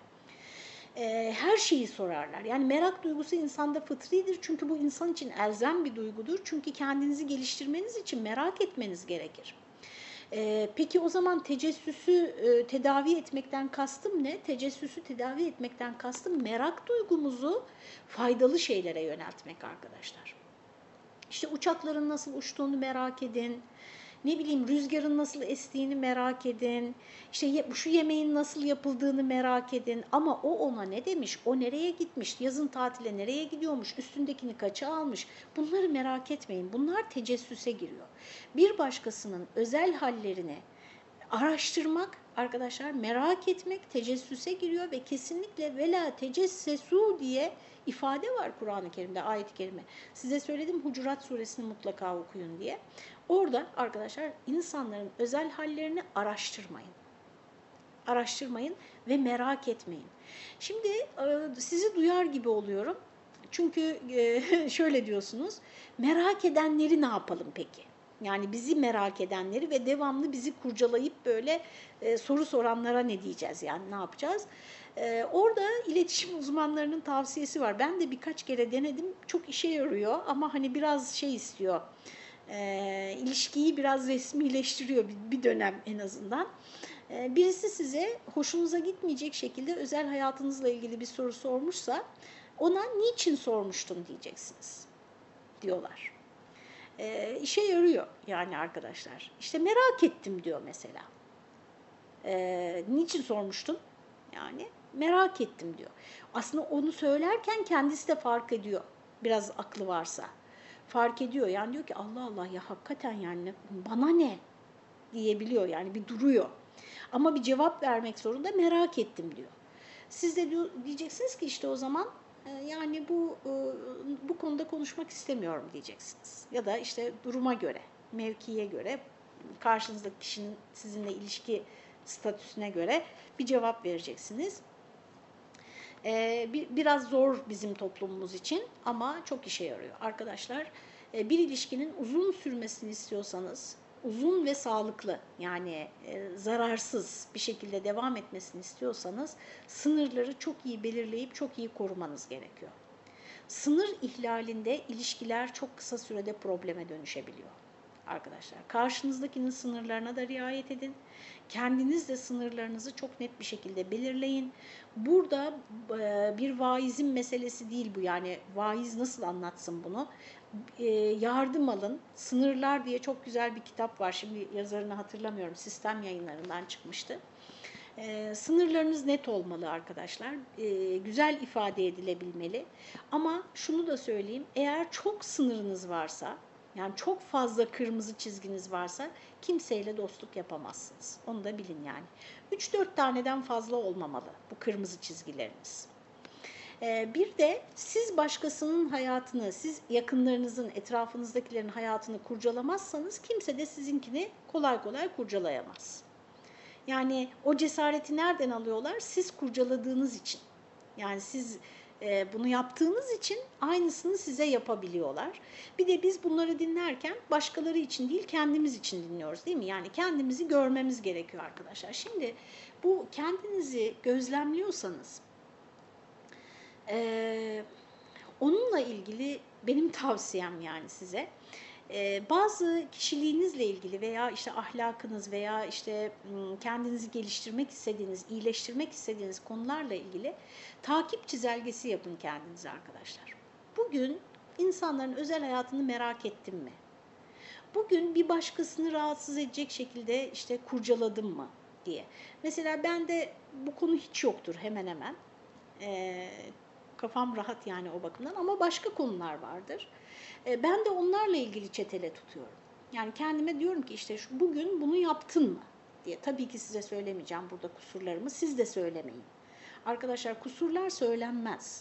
S1: Ee, her şeyi sorarlar. Yani merak duygusu insanda fıtridir çünkü bu insan için elzem bir duygudur. Çünkü kendinizi geliştirmeniz için merak etmeniz gerekir. Ee, peki o zaman tecessüsü e, tedavi etmekten kastım ne? Tecessüsü tedavi etmekten kastım merak duygumuzu faydalı şeylere yöneltmek arkadaşlar. İşte uçakların nasıl uçtuğunu merak edin. Ne bileyim rüzgarın nasıl estiğini merak edin. İşte şu yemeğin nasıl yapıldığını merak edin. Ama o ona ne demiş, o nereye gitmiş, yazın tatile nereye gidiyormuş, üstündekini kaça almış. Bunları merak etmeyin. Bunlar tecessüse giriyor. Bir başkasının özel hallerini araştırmak arkadaşlar, merak etmek tecessüse giriyor ve kesinlikle vela tecessesu diye ifade var Kur'an-ı Kerim'de, ayet-i kerime. Size söyledim Hucurat suresini mutlaka okuyun diye. Orada arkadaşlar insanların özel hallerini araştırmayın. Araştırmayın ve merak etmeyin. Şimdi sizi duyar gibi oluyorum. Çünkü şöyle diyorsunuz, merak edenleri ne yapalım peki? Yani bizi merak edenleri ve devamlı bizi kurcalayıp böyle e, soru soranlara ne diyeceğiz, yani ne yapacağız? E, orada iletişim uzmanlarının tavsiyesi var. Ben de birkaç kere denedim, çok işe yarıyor ama hani biraz şey istiyor, e, ilişkiyi biraz resmileştiriyor bir, bir dönem en azından. E, birisi size hoşunuza gitmeyecek şekilde özel hayatınızla ilgili bir soru sormuşsa ona niçin sormuştun diyeceksiniz diyorlar. E, işe yarıyor yani arkadaşlar. İşte merak ettim diyor mesela. E, niçin sormuştun? Yani merak ettim diyor. Aslında onu söylerken kendisi de fark ediyor. Biraz aklı varsa. Fark ediyor. Yani diyor ki Allah Allah ya hakikaten yani bana ne diyebiliyor. Yani bir duruyor. Ama bir cevap vermek zorunda, merak ettim diyor. Siz de diyor, diyeceksiniz ki işte o zaman yani bu bu konuda konuşmak istemiyorum diyeceksiniz. Ya da işte duruma göre, mevkiye göre, karşınızdaki kişinin sizinle ilişki statüsüne göre bir cevap vereceksiniz. Ee, biraz zor bizim toplumumuz için ama çok işe yarıyor. Arkadaşlar, bir ilişkinin uzun sürmesini istiyorsanız, uzun ve sağlıklı, yani e, zararsız bir şekilde devam etmesini istiyorsanız sınırları çok iyi belirleyip çok iyi korumanız gerekiyor. Sınır ihlalinde ilişkiler çok kısa sürede probleme dönüşebiliyor arkadaşlar. Karşınızdakinin sınırlarına da riayet edin. Kendiniz de sınırlarınızı çok net bir şekilde belirleyin. Burada e, bir vaizin meselesi değil bu, yani vaiz nasıl anlatsın bunu? e, yardım alın. Sınırlar diye çok güzel bir kitap var. Şimdi yazarını hatırlamıyorum. Sistem Yayınlarından çıkmıştı. E, sınırlarınız net olmalı arkadaşlar. E, güzel ifade edilebilmeli. Ama şunu da söyleyeyim. Eğer çok sınırınız varsa, yani çok fazla kırmızı çizginiz varsa kimseyle dostluk yapamazsınız. Onu da bilin yani. üç dört taneden fazla olmamalı bu kırmızı çizgileriniz. Bir de siz başkasının hayatını, siz yakınlarınızın, etrafınızdakilerin hayatını kurcalamazsanız kimse de sizinkini kolay kolay kurcalayamaz. Yani o cesareti nereden alıyorlar? Siz kurcaladığınız için. Yani siz e, bunu yaptığınız için aynısını size yapabiliyorlar. Bir de biz bunları dinlerken başkaları için değil kendimiz için dinliyoruz değil mi? Yani kendimizi görmemiz gerekiyor arkadaşlar. Şimdi bu kendinizi gözlemliyorsanız Ee, onunla ilgili benim tavsiyem yani size ee, bazı kişiliğinizle ilgili veya işte ahlakınız veya işte kendinizi geliştirmek istediğiniz, iyileştirmek istediğiniz konularla ilgili takip çizelgesi yapın kendinize arkadaşlar. Bugün insanların özel hayatını merak ettim mi? Bugün bir başkasını rahatsız edecek şekilde işte kurcaladım mı diye. Mesela bende bu konu hiç yoktur hemen hemen. Ee, Kafam rahat yani o bakımdan ama başka konular vardır. E, ben de onlarla ilgili çetele tutuyorum. Yani kendime diyorum ki işte şu, bugün bunu yaptın mı diye. Tabii ki size söylemeyeceğim burada kusurlarımı, siz de söylemeyin. Arkadaşlar kusurlar söylenmez.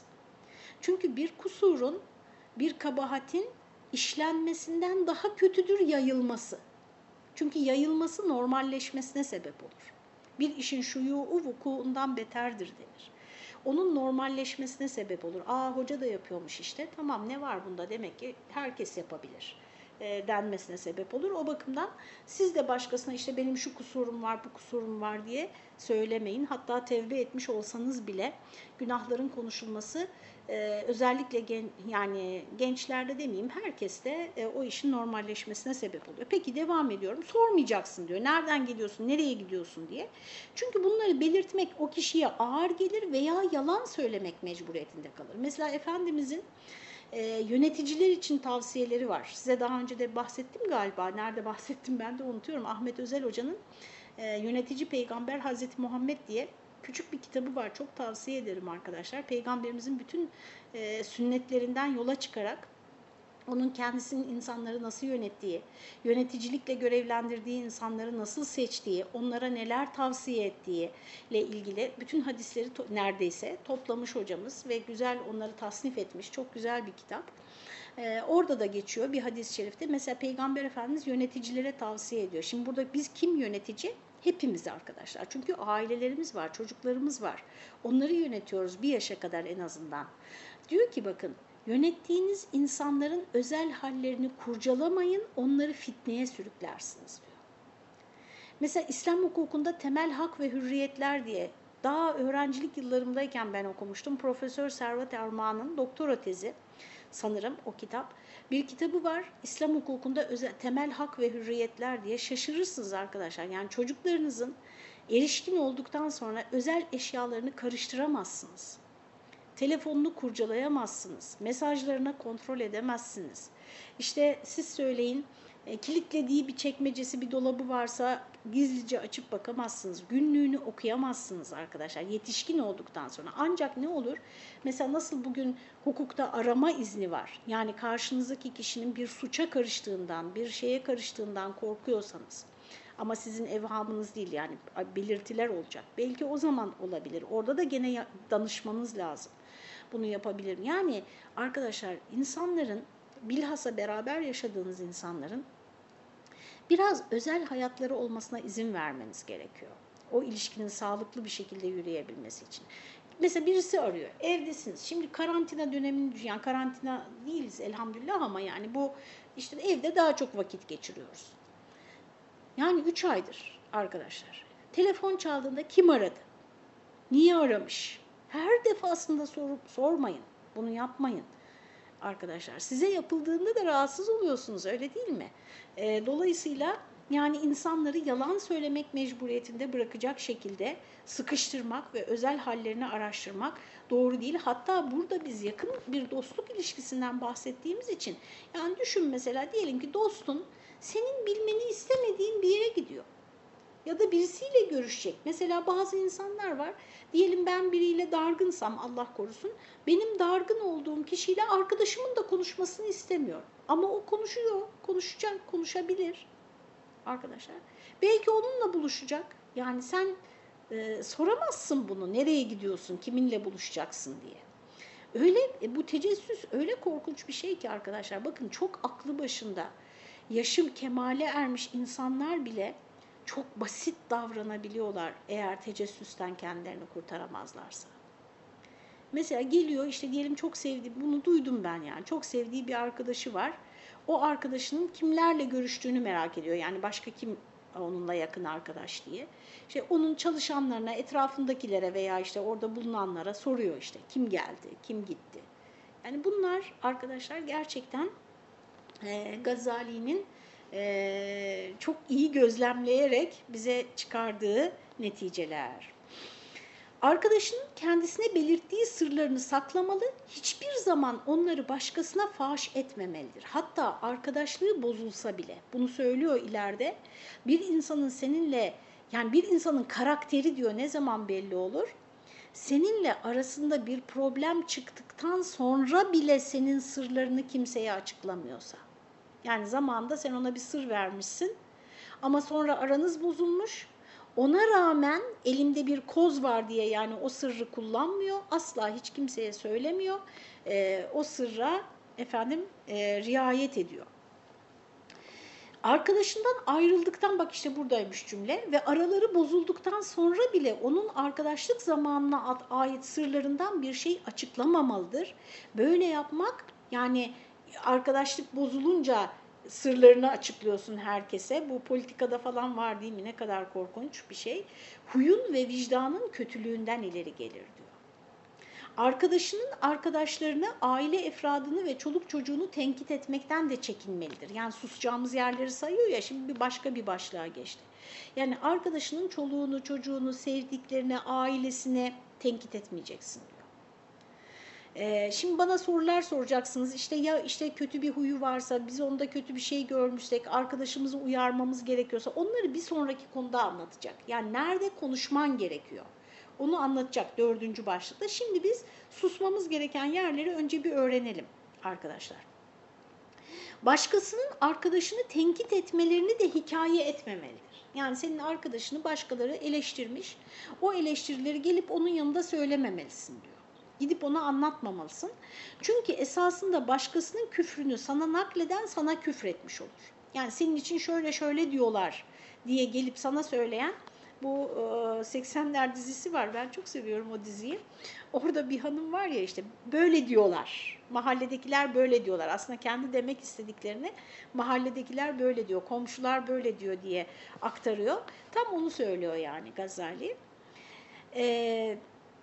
S1: Çünkü bir kusurun, bir kabahatin işlenmesinden daha kötüdür yayılması. Çünkü yayılması normalleşmesine sebep olur. Bir işin şuyuğu vukuundan beterdir denir. Onun normalleşmesine sebep olur. Aa hoca da yapıyormuş işte. Tamam ne var bunda demek ki herkes yapabilir e, denmesine sebep olur. O bakımdan siz de başkasına işte benim şu kusurum var, bu kusurum var diye söylemeyin. Hatta tevbe etmiş olsanız bile günahların konuşulması e, özellikle gen, yani gençlerde demeyeyim herkeste e, o işin normalleşmesine sebep oluyor. Peki devam ediyorum. Sormayacaksın diyor. Nereden gidiyorsun, nereye gidiyorsun diye. Çünkü bunları belirtmek o kişiye ağır gelir veya yalan söylemek mecburiyetinde kalır. Mesela Efendimizin e, yöneticiler için tavsiyeleri var. Size daha önce de bahsettim galiba. Nerede bahsettim ben de unutuyorum. Ahmet Özel Hoca'nın e, Yönetici Peygamber Hazreti Muhammed diye küçük bir kitabı var. Çok tavsiye ederim arkadaşlar. Peygamberimizin bütün e, sünnetlerinden yola çıkarak onun kendisinin insanları nasıl yönettiği, yöneticilikle görevlendirdiği insanları nasıl seçtiği, onlara neler tavsiye ettiği ile ilgili bütün hadisleri to- neredeyse toplamış hocamız ve güzel onları tasnif etmiş. Çok güzel bir kitap. Ee, orada da geçiyor bir hadis-i şerifte. Mesela Peygamber Efendimiz yöneticilere tavsiye ediyor. Şimdi burada biz kim yönetici? Hepimiz arkadaşlar. Çünkü ailelerimiz var, çocuklarımız var. Onları yönetiyoruz bir yaşa kadar en azından. Diyor ki bakın, yönettiğiniz insanların özel hallerini kurcalamayın, onları fitneye sürüklersiniz diyor. Mesela İslam hukukunda temel hak ve hürriyetler diye daha öğrencilik yıllarımdayken ben okumuştum. Profesör Servet Armağan'ın doktora tezi sanırım o kitap. Bir kitabı var İslam hukukunda özel, temel hak ve hürriyetler diye şaşırırsınız arkadaşlar. Yani çocuklarınızın erişkin olduktan sonra özel eşyalarını karıştıramazsınız. Telefonunu kurcalayamazsınız. Mesajlarına kontrol edemezsiniz. İşte siz söyleyin, e, kilitlediği bir çekmecesi, bir dolabı varsa gizlice açıp bakamazsınız. Günlüğünü okuyamazsınız arkadaşlar yetişkin olduktan sonra. Ancak ne olur? Mesela nasıl bugün hukukta arama izni var. Yani karşınızdaki kişinin bir suça karıştığından, bir şeye karıştığından korkuyorsanız. Ama sizin evhamınız değil yani belirtiler olacak. Belki o zaman olabilir. Orada da gene danışmanız lazım. Bunu yapabilirim. Yani arkadaşlar insanların bilhassa beraber yaşadığınız insanların biraz özel hayatları olmasına izin vermeniz gerekiyor. O ilişkinin sağlıklı bir şekilde yürüyebilmesi için. Mesela birisi arıyor, evdesiniz. Şimdi karantina dönemini, yani karantina değiliz elhamdülillah ama yani bu işte evde daha çok vakit geçiriyoruz. Yani üç aydır arkadaşlar. Telefon çaldığında kim aradı? Niye aramış? Her defasında sorup sormayın. Bunu yapmayın arkadaşlar. Size yapıldığında da rahatsız oluyorsunuz öyle değil mi? E, dolayısıyla Yani insanları yalan söylemek mecburiyetinde bırakacak şekilde sıkıştırmak ve özel hallerini araştırmak doğru değil. Hatta burada biz yakın bir dostluk ilişkisinden bahsettiğimiz için, yani düşün mesela, diyelim ki dostun senin bilmeni istemediğin bir yere gidiyor. Ya da birisiyle görüşecek. Mesela bazı insanlar var, diyelim ben biriyle dargınsam, Allah korusun, benim dargın olduğum kişiyle arkadaşımın da konuşmasını istemiyorum. Ama o konuşuyor, konuşacak, konuşabilir arkadaşlar. Belki onunla buluşacak. Yani sen e, soramazsın bunu, nereye gidiyorsun, kiminle buluşacaksın diye. Öyle, e, bu tecessüs öyle korkunç bir şey ki arkadaşlar. Bakın, çok aklı başında, yaşı kemale ermiş insanlar bile çok basit davranabiliyorlar eğer tecessüsten kendilerini kurtaramazlarsa. Mesela geliyor, işte diyelim çok sevdiği, bunu duydum ben yani, çok sevdiği bir arkadaşı var. O arkadaşının kimlerle görüştüğünü merak ediyor. Yani başka kim onunla yakın arkadaş diye. İşte onun çalışanlarına, etrafındakilere veya işte orada bulunanlara soruyor, işte kim geldi, kim gitti. Yani bunlar arkadaşlar gerçekten e, Gazali'nin e, çok iyi gözlemleyerek bize çıkardığı neticeler. Arkadaşının kendisine belirttiği sırlarını saklamalı, hiçbir zaman onları başkasına faş etmemelidir. Hatta arkadaşlığı bozulsa bile, bunu söylüyor ileride, bir insanın seninle, yani bir insanın karakteri diyor ne zaman belli olur? Seninle arasında bir problem çıktıktan sonra bile senin sırlarını kimseye açıklamıyorsa. Yani zamanında sen ona bir sır vermişsin ama sonra aranız bozulmuş. Ona rağmen elimde bir koz var diye yani o sırrı kullanmıyor. Asla hiç kimseye söylemiyor. E, o sırra efendim e, riayet ediyor. Arkadaşından ayrıldıktan, bak işte buradaymış cümle, ve araları bozulduktan sonra bile onun arkadaşlık zamanına ait sırlarından bir şey açıklamamalıdır. Böyle yapmak, yani arkadaşlık bozulunca sırlarını açıklıyorsun herkese. Bu politikada falan var değil mi? Ne kadar korkunç bir şey. Huyun ve vicdanın kötülüğünden ileri gelir diyor. Arkadaşının arkadaşlarını, aile efradını ve çoluk çocuğunu tenkit etmekten de çekinmelidir. Yani susacağımız yerleri sayıyor ya, şimdi bir başka bir başlığa geçti. Yani arkadaşının çoluğunu, çocuğunu, sevdiklerini, ailesini tenkit etmeyeceksin diyor. Ee, şimdi bana sorular soracaksınız. İşte ya işte kötü bir huyu varsa, biz onda kötü bir şey görmüşsek, arkadaşımızı uyarmamız gerekiyorsa, onları bir sonraki konuda anlatacak. Yani nerede konuşman gerekiyor? Onu anlatacak dördüncü başlıkta. Şimdi biz susmamız gereken yerleri önce bir öğrenelim arkadaşlar. Başkasının arkadaşını tenkit etmelerini de hikaye etmemelidir. Yani senin arkadaşını başkaları eleştirmiş, o eleştirileri gelip onun yanında söylememelisin diyor. Gidip ona anlatmamalısın. Çünkü esasında başkasının küfrünü sana nakleden sana küfretmiş olur. Yani senin için şöyle şöyle diyorlar diye gelip sana söyleyen, bu seksenler dizisi var, ben çok seviyorum o diziyi. Orada bir hanım var ya, işte böyle diyorlar, mahalledekiler böyle diyorlar. Aslında kendi demek istediklerini mahalledekiler böyle diyor, komşular böyle diyor diye aktarıyor. Tam onu söylüyor yani Gazali. Eee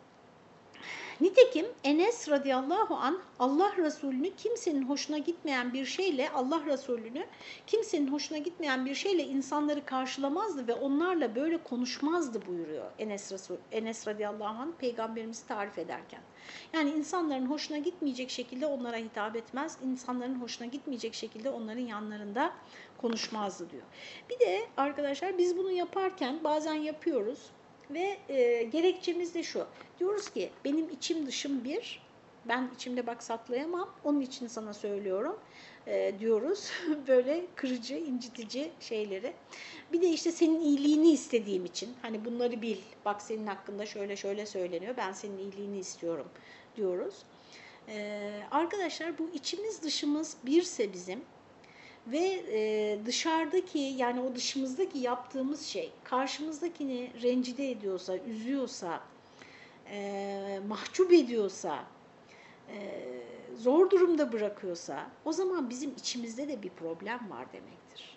S1: Nitekim Enes radıyallahu anh Allah Resulü'nü kimsenin hoşuna gitmeyen bir şeyle, Allah Resulü'nü kimsenin hoşuna gitmeyen bir şeyle insanları karşılamazdı ve onlarla böyle konuşmazdı buyuruyor Enes, Resul, Enes radıyallahu anh peygamberimizi tarif ederken. Yani insanların hoşuna gitmeyecek şekilde onlara hitap etmez, insanların hoşuna gitmeyecek şekilde onların yanlarında konuşmazdı diyor. Bir de arkadaşlar biz bunu yaparken bazen yapıyoruz. Ve e, gerekçemiz de şu, diyoruz ki benim içim dışım bir, ben içimde bak saklayamam, onun için sana söylüyorum e, diyoruz. Böyle kırıcı, incitici şeyleri. Bir de işte senin iyiliğini istediğim için, hani bunları bil, bak senin hakkında şöyle şöyle söyleniyor, ben senin iyiliğini istiyorum diyoruz. E, arkadaşlar bu içimiz dışımız birse bizim, ve e, dışarıdaki, yani o dışımızdaki yaptığımız şey karşımızdakini rencide ediyorsa, üzüyorsa, e, mahcup ediyorsa, e, zor durumda bırakıyorsa, o zaman bizim içimizde de bir problem var demektir.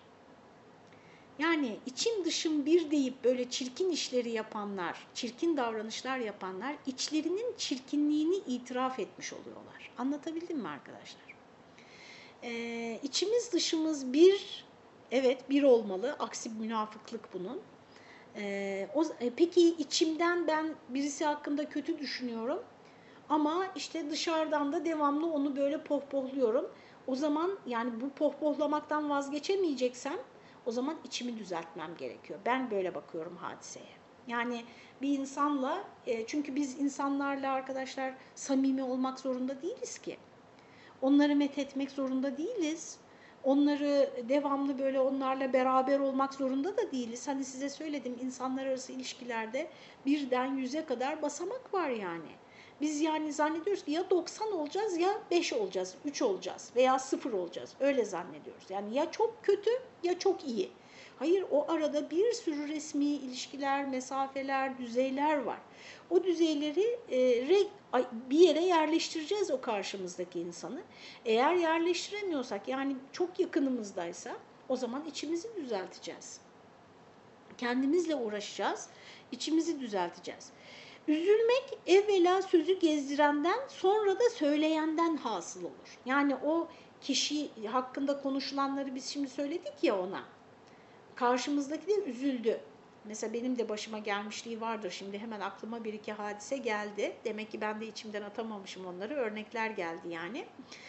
S1: Yani içim dışım bir deyip böyle çirkin işleri yapanlar, çirkin davranışlar yapanlar içlerinin çirkinliğini itiraf etmiş oluyorlar. Anlatabildim mi arkadaşlar? Ee, içimiz dışımız bir Evet, bir olmalı. Aksi münafıklık bunun. Ee, o, e, peki içimden ben birisi hakkında kötü düşünüyorum ama işte dışarıdan da devamlı onu böyle pohpohluyorum. O zaman yani bu pohpohlamaktan vazgeçemeyeceksem o zaman içimi düzeltmem gerekiyor. Ben böyle bakıyorum hadiseye. Yani bir insanla, e, çünkü biz insanlarla arkadaşlar samimi olmak zorunda değiliz ki. Onları methetmek zorunda değiliz. Onları devamlı böyle onlarla beraber olmak zorunda da değiliz. Hani size söyledim, insanlar arası ilişkilerde birden yüze kadar basamak var yani. Biz yani zannediyoruz ki ya doksan olacağız ya beş olacağız, üç olacağız veya sıfır olacağız. Öyle zannediyoruz. Yani ya çok kötü ya çok iyi. Hayır, o arada bir sürü resmi ilişkiler, mesafeler, düzeyler var. O düzeyleri e, bir yere yerleştireceğiz o karşımızdaki insanı. Eğer yerleştiremiyorsak, yani çok yakınımızdaysa, o zaman içimizi düzelteceğiz. Kendimizle uğraşacağız, içimizi düzelteceğiz. Üzülmek evvela sözü gezdirenden, sonra da söyleyenden hasıl olur. Yani o kişi hakkında konuşulanları biz şimdi söyledik ya ona. Karşımızdaki de üzüldü. Mesela benim de başıma gelmişliği vardır. Şimdi hemen aklıma bir iki hadise geldi. Demek ki ben de içimden atamamışım onları. Örnekler geldi yani.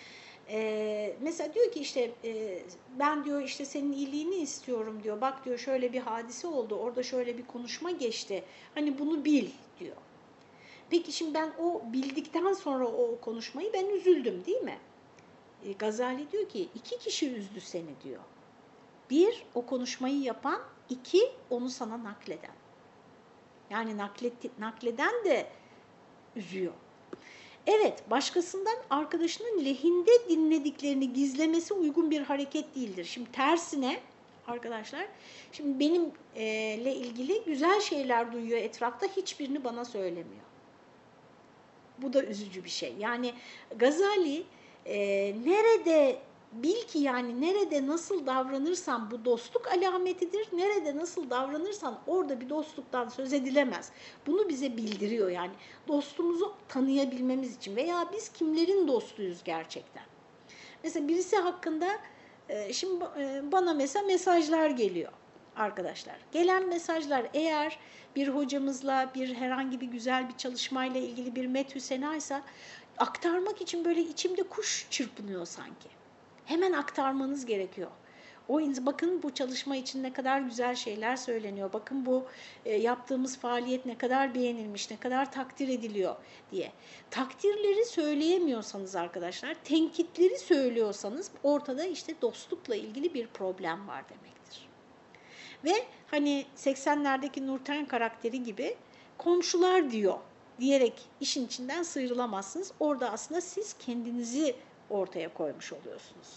S1: Ee, mesela diyor ki işte e, ben diyor işte senin iyiliğini istiyorum diyor. Bak diyor şöyle bir hadise oldu. Orada şöyle bir konuşma geçti. Hani bunu bil diyor. Peki şimdi ben o bildikten sonra o konuşmayı ben üzüldüm değil mi? E, Gazali diyor ki iki kişi üzdü seni diyor. Bir, o konuşmayı yapan, iki, onu sana nakleden. Yani naklet, nakleden de üzüyor. Evet, başkasından arkadaşının lehinde dinlediklerini gizlemesi uygun bir hareket değildir. Şimdi tersine arkadaşlar, şimdi benimle ilgili güzel şeyler duyuyor etrafta, hiçbirini bana söylemiyor. Bu da üzücü bir şey. Yani Gazali e, nerede bil ki yani nerede nasıl davranırsan bu dostluk alametidir. Nerede nasıl davranırsan orada bir dostluktan söz edilemez. Bunu bize bildiriyor yani. Dostumuzu tanıyabilmemiz için veya biz kimlerin dostuyuz gerçekten. Mesela birisi hakkında e, şimdi e, bana mesela mesajlar geliyor arkadaşlar. Gelen mesajlar eğer bir hocamızla bir herhangi bir güzel bir çalışmayla ilgili bir methü senaysa aktarmak için böyle içimde kuş çırpınıyor sanki. Hemen aktarmanız gerekiyor. O bakın bu çalışma için ne kadar güzel şeyler söyleniyor. Bakın bu e, yaptığımız faaliyet ne kadar beğenilmiş, ne kadar takdir ediliyor diye. Takdirleri söyleyemiyorsanız arkadaşlar, tenkitleri söylüyorsanız ortada işte dostlukla ilgili bir problem var demektir. Ve hani seksenlerdeki Nurten karakteri gibi komşular diyor diyerek işin içinden sıyrılamazsınız. Orada aslında siz kendinizi ortaya koymuş oluyorsunuz.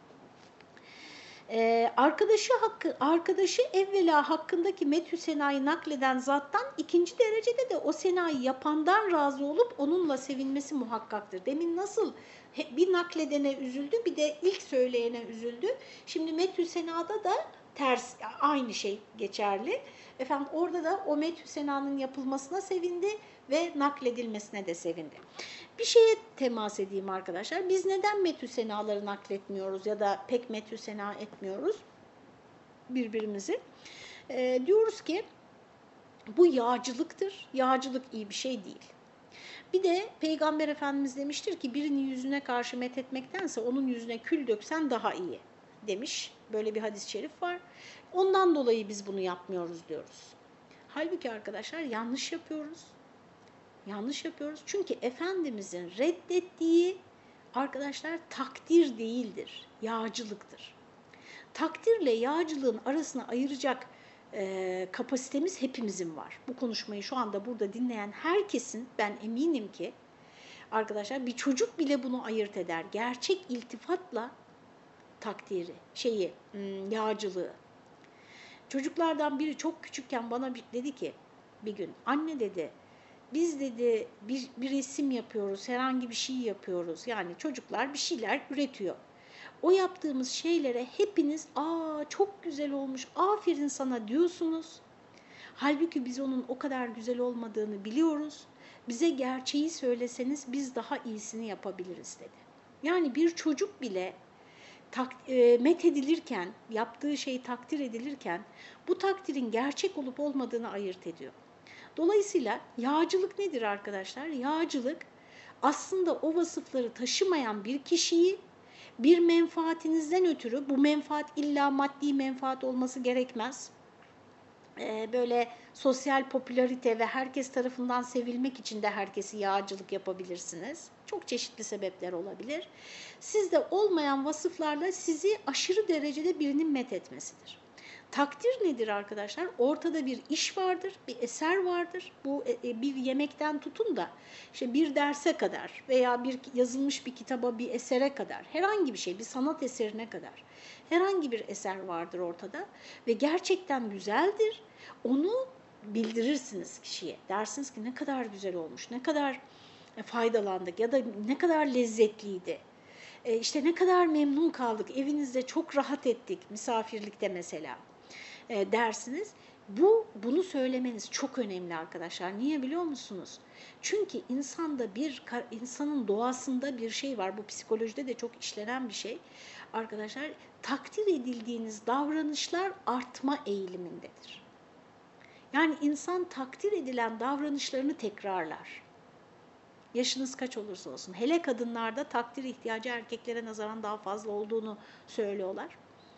S1: Ee, arkadaşı hakkı, arkadaşı evvela hakkındaki methü senayı nakleden zattan ikinci derecede de o senayı yapandan razı olup onunla sevinmesi muhakkaktır. Demin nasıl bir nakledene üzüldü bir de ilk söyleyene üzüldü. Şimdi methü senada da ters, aynı şey geçerli. Efendim orada da o methü senanın yapılmasına sevindi ve nakledilmesine de sevindi. Bir şeye temas edeyim arkadaşlar. Biz neden methü senaları nakletmiyoruz ya da pek methü sena etmiyoruz birbirimizi? Ee, diyoruz ki bu yağcılıktır. Yağcılık iyi bir şey değil. Bir de Peygamber Efendimiz demiştir ki birini yüzüne karşı methetmektense onun yüzüne kül döksen daha iyi demiş. Böyle bir hadis-i şerif var. Ondan dolayı biz bunu yapmıyoruz diyoruz. Halbuki arkadaşlar yanlış yapıyoruz. Yanlış yapıyoruz. Çünkü Efendimizin reddettiği arkadaşlar takdir değildir, yağcılıktır. Takdirle yağcılığın arasına ayıracak e, kapasitemiz hepimizin var. Bu konuşmayı şu anda burada dinleyen herkesin ben eminim ki arkadaşlar bir çocuk bile bunu ayırt eder. Gerçek iltifatla takdiri, şeyi, yağcılığı. Çocuklardan biri çok küçükken bana dedi ki bir gün anne dedi biz dedi bir, bir resim yapıyoruz, herhangi bir şey yapıyoruz. Yani çocuklar bir şeyler üretiyor. O yaptığımız şeylere hepiniz aa çok güzel olmuş, aferin sana diyorsunuz. Halbuki biz onun o kadar güzel olmadığını biliyoruz. Bize gerçeği söyleseniz biz daha iyisini yapabiliriz dedi. Yani bir çocuk bile tak, e, methedilirken, yaptığı şey takdir edilirken bu takdirin gerçek olup olmadığını ayırt ediyor. Dolayısıyla yağcılık nedir arkadaşlar? Yağcılık aslında o vasıfları taşımayan bir kişiyi bir menfaatinizden ötürü, bu menfaat illa maddi menfaat olması gerekmez. Ee, böyle sosyal popülarite ve herkes tarafından sevilmek için de herkesi yağcılık yapabilirsiniz. Çok çeşitli sebepler olabilir. Sizde olmayan vasıflarla sizi aşırı derecede birinin methetmesidir. Takdir nedir arkadaşlar? Ortada bir iş vardır, bir eser vardır. Bu bir yemekten tutun da işte bir derse kadar veya bir yazılmış bir kitaba, bir esere kadar, herhangi bir şey, bir sanat eserine kadar herhangi bir eser vardır ortada ve gerçekten güzeldir. Onu bildirirsiniz kişiye. Dersiniz ki ne kadar güzel olmuş, ne kadar faydalandık ya da ne kadar lezzetliydi. E işte ne kadar memnun kaldık, evinizde çok rahat ettik, misafirlikte mesela e, dersiniz. Bu, bunu söylemeniz çok önemli arkadaşlar. Niye biliyor musunuz? Çünkü insanda bir, insanın doğasında bir şey var. Bu psikolojide de çok işlenen bir şey. Arkadaşlar, takdir edildiğiniz davranışlar artma eğilimindedir. Yani insan takdir edilen davranışlarını tekrarlar. Yaşınız kaç olursa olsun. Hele kadınlarda takdir ihtiyacı erkeklere nazaran daha fazla olduğunu söylüyorlar.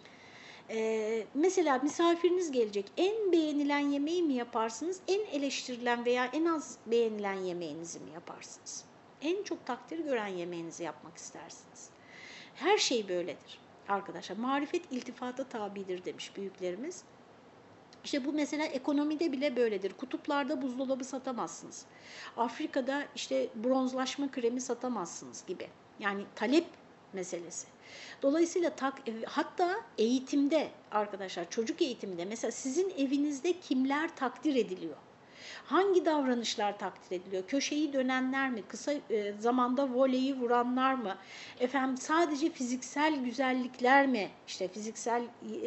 S1: Ee, mesela misafiriniz gelecek. En beğenilen yemeği mi yaparsınız? En eleştirilen veya en az beğenilen yemeğinizi mi yaparsınız? En çok takdir gören yemeğinizi yapmak istersiniz. Her şey böyledir arkadaşlar. Marifet iltifata tabidir demiş büyüklerimiz. İşte bu mesela ekonomide bile böyledir. Kutuplarda buzdolabı satamazsınız. Afrika'da işte bronzlaşma kremi satamazsınız gibi. Yani talep meselesi. Dolayısıyla tak, hatta eğitimde arkadaşlar, çocuk eğitiminde mesela sizin evinizde kimler takdir ediliyor? Hangi davranışlar takdir ediliyor? Köşeyi dönenler mi? Kısa e, zamanda voleyi vuranlar mı? Efendim sadece fiziksel güzellikler mi? İşte fiziksel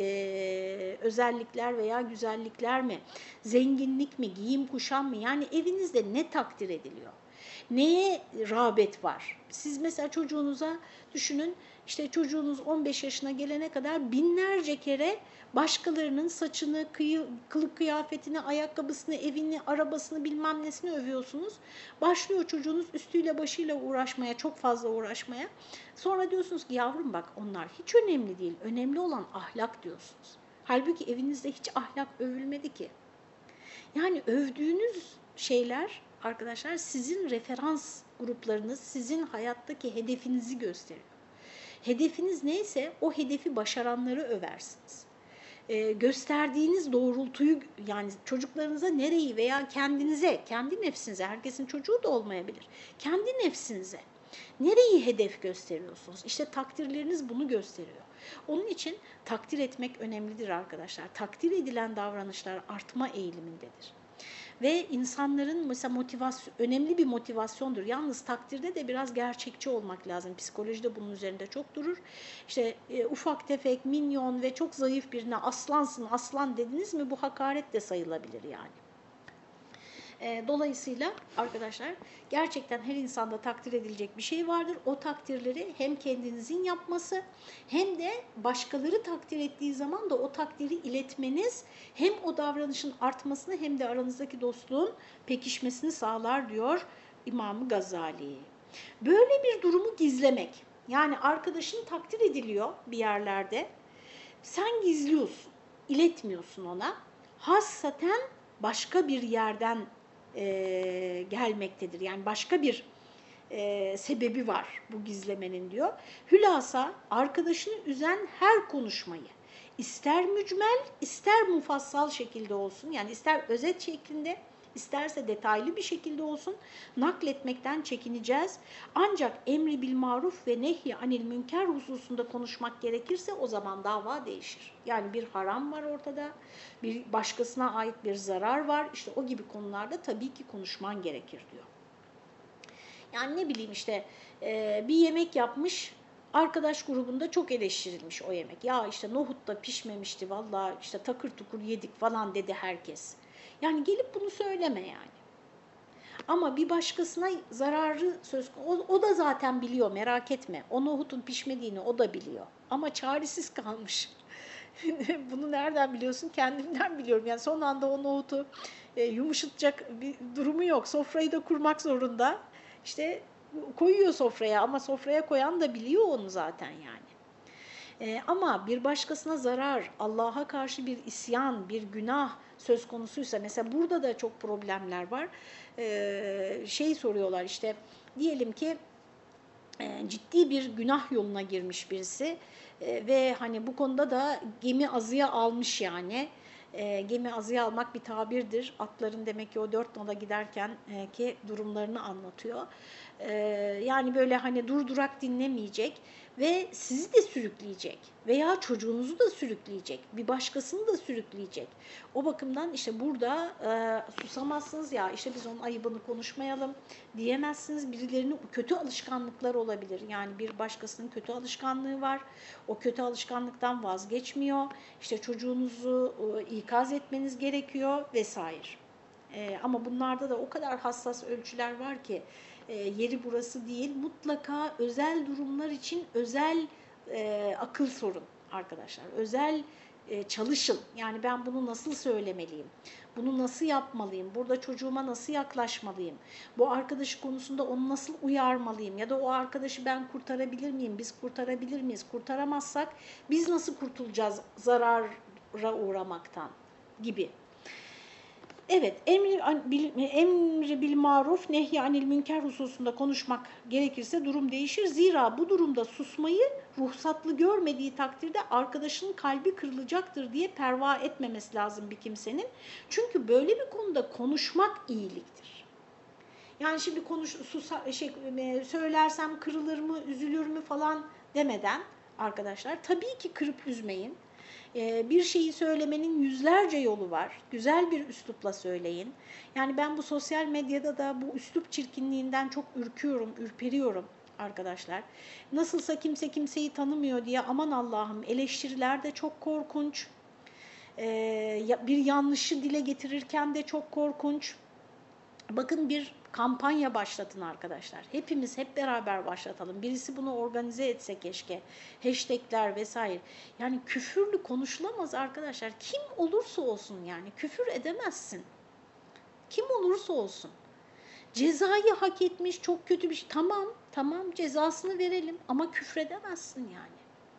S1: e, özellikler veya güzellikler mi? Zenginlik mi? Giyim kuşam mı? Yani evinizde ne takdir ediliyor? Neye rağbet var? Siz mesela çocuğunuza düşünün, işte çocuğunuz on beş yaşına gelene kadar binlerce kere başkalarının saçını, kıyı, kılık kıyafetini, ayakkabısını, evini, arabasını bilmem nesini övüyorsunuz. Başlıyor çocuğunuz üstüyle başıyla uğraşmaya, çok fazla uğraşmaya. Sonra diyorsunuz ki yavrum bak onlar hiç önemli değil, önemli olan ahlak diyorsunuz. Halbuki evinizde hiç ahlak övülmedi ki. Yani övdüğünüz şeyler arkadaşlar sizin referans gruplarınız, sizin hayattaki hedefinizi gösteriyor. Hedefiniz neyse o hedefi başaranları översiniz. Ee, gösterdiğiniz doğrultuyu, yani çocuklarınıza nereyi veya kendinize, kendi nefsinize, herkesin çocuğu da olmayabilir, kendi nefsinize nereyi hedef gösteriyorsunuz? İşte takdirleriniz bunu gösteriyor. Onun için takdir etmek önemlidir arkadaşlar. Takdir edilen davranışlar artma eğilimindedir. Ve insanların mesela motivasyon, önemli bir motivasyondur. Yalnız takdirde de biraz gerçekçi olmak lazım. Psikolojide bunun üzerinde çok durur. İşte e, ufak tefek, minyon ve çok zayıf birine aslansın, aslan dediniz mi bu hakaret de sayılabilir yani. E, dolayısıyla arkadaşlar gerçekten her insanda takdir edilecek bir şey vardır. O takdirleri hem kendinizin yapması hem de başkaları takdir ettiği zaman da o takdiri iletmeniz hem o davranışın artmasını hem de aranızdaki dostluğun pekişmesini sağlar diyor İmam Gazali. Böyle bir durumu gizlemek, yani arkadaşın takdir ediliyor bir yerlerde, sen gizliyorsun, iletmiyorsun ona, hassaten başka bir yerden e, gelmektedir. Yani başka bir e, sebebi var bu gizlemenin diyor. Hülasa arkadaşını üzen her konuşmayı ister mücmel ister mufassal şekilde olsun, yani ister özet şeklinde isterse detaylı bir şekilde olsun nakletmekten çekineceğiz. Ancak emri bil maruf ve nehy anil münker hususunda konuşmak gerekirse o zaman dava değişir. Yani bir haram var ortada, bir başkasına ait bir zarar var. İşte o gibi konularda tabii ki konuşman gerekir diyor. Yani ne bileyim işte e, bir yemek yapmış, arkadaş grubunda çok eleştirilmiş o yemek. Ya işte nohut da pişmemişti vallahi işte takır tukur yedik falan dedi herkes. Yani gelip bunu söyleme yani. Ama bir başkasına zararı söz konusu, o, o da zaten biliyor, merak etme. O nohutun pişmediğini o da biliyor. ama çaresiz kalmış. Bunu nereden biliyorsun? Kendimden biliyorum. Yani son anda o nohutu e, yumuşatacak bir durumu yok. Sofrayı da kurmak zorunda. İşte koyuyor sofraya ama sofraya koyan da biliyor onu zaten yani. E, ama bir başkasına zarar, Allah'a karşı bir isyan, bir günah söz konusuysa, mesela burada da çok problemler var. E, şey soruyorlar işte, diyelim ki e, ciddi bir günah yoluna girmiş birisi e, ve hani bu konuda da gemi azıya almış yani. E, gemi azıya almak bir tabirdir. Atların demek ki o dört nala giderken e, ki durumlarını anlatıyor. E, yani böyle hani durdurak dinlemeyecek ve sizi de sürükleyecek veya çocuğunuzu da sürükleyecek, bir başkasını da sürükleyecek. O bakımdan işte burada e, susamazsınız ya, işte biz onun ayıbını konuşmayalım diyemezsiniz. Birilerinin kötü alışkanlıkları olabilir. Yani bir başkasının kötü alışkanlığı var. O kötü alışkanlıktan vazgeçmiyor. İşte çocuğunuzu e, ikaz etmeniz gerekiyor vesaire. E, ama bunlarda da o kadar hassas ölçüler var ki e, yeri burası değil. Mutlaka özel durumlar için özel e, akıl sorun arkadaşlar. Özel e, çalışın. Yani ben bunu nasıl söylemeliyim? Bunu nasıl yapmalıyım? Burada çocuğuma nasıl yaklaşmalıyım? Bu arkadaşı konusunda onu nasıl uyarmalıyım? Ya da o arkadaşı ben kurtarabilir miyim? Biz kurtarabilir miyiz? Kurtaramazsak biz nasıl kurtulacağız zarara uğramaktan gibi. Evet, emri bil, emri bil maruf, nehy anil münker hususunda konuşmak gerekirse durum değişir. Zira bu durumda susmayı ruhsatlı görmediği takdirde arkadaşının kalbi kırılacaktır diye perva etmemesi lazım bir kimsenin. Çünkü böyle bir konuda konuşmak iyiliktir. Yani şimdi konuş, susa, şey, söylersem kırılır mı, üzülür mü falan demeden arkadaşlar tabii ki kırıp üzmeyin. Bir şeyi söylemenin yüzlerce yolu var. Güzel bir üslupla söyleyin. Yani ben bu sosyal medyada da bu üslup çirkinliğinden çok ürküyorum, ürperiyorum arkadaşlar. Nasılsa kimse kimseyi tanımıyor diye aman Allah'ım, eleştiriler de çok korkunç. Bir yanlışı dile getirirken de çok korkunç. Bakın, bir kampanya başlatın arkadaşlar. Hepimiz hep beraber başlatalım. Birisi bunu organize etse keşke. Hashtagler vesaire. Yani küfürlü konuşulamaz arkadaşlar. Kim olursa olsun yani küfür edemezsin. Kim olursa olsun. Cezayı hak etmiş, çok kötü bir şey. Tamam, tamam cezasını verelim ama küfredemezsin yani.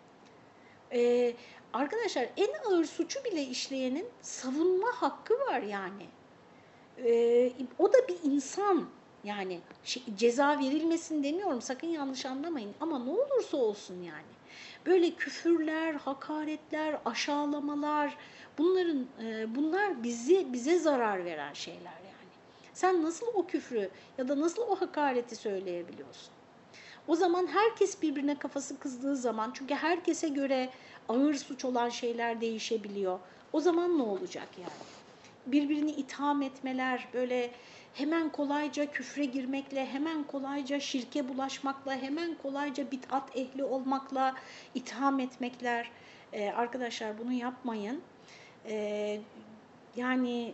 S1: Ee, arkadaşlar en ağır suçu bile işleyenin savunma hakkı var yani. Ee, o da bir insan. Yani şey, ceza verilmesin demiyorum, sakın yanlış anlamayın, ama ne olursa olsun yani. Böyle küfürler, hakaretler, aşağılamalar, bunların e, bunlar bizi bize zarar veren şeyler yani. Sen nasıl o küfrü ya da nasıl o hakareti söyleyebiliyorsun? O zaman herkes birbirine kafası kızdığı zaman, çünkü herkese göre ağır suç olan şeyler değişebiliyor. O zaman ne olacak yani? Birbirini itham etmeler, böyle hemen kolayca küfre girmekle, hemen kolayca şirke bulaşmakla, hemen kolayca bid'at ehli olmakla itham etmekler. Ee, arkadaşlar bunu yapmayın. Ee, yani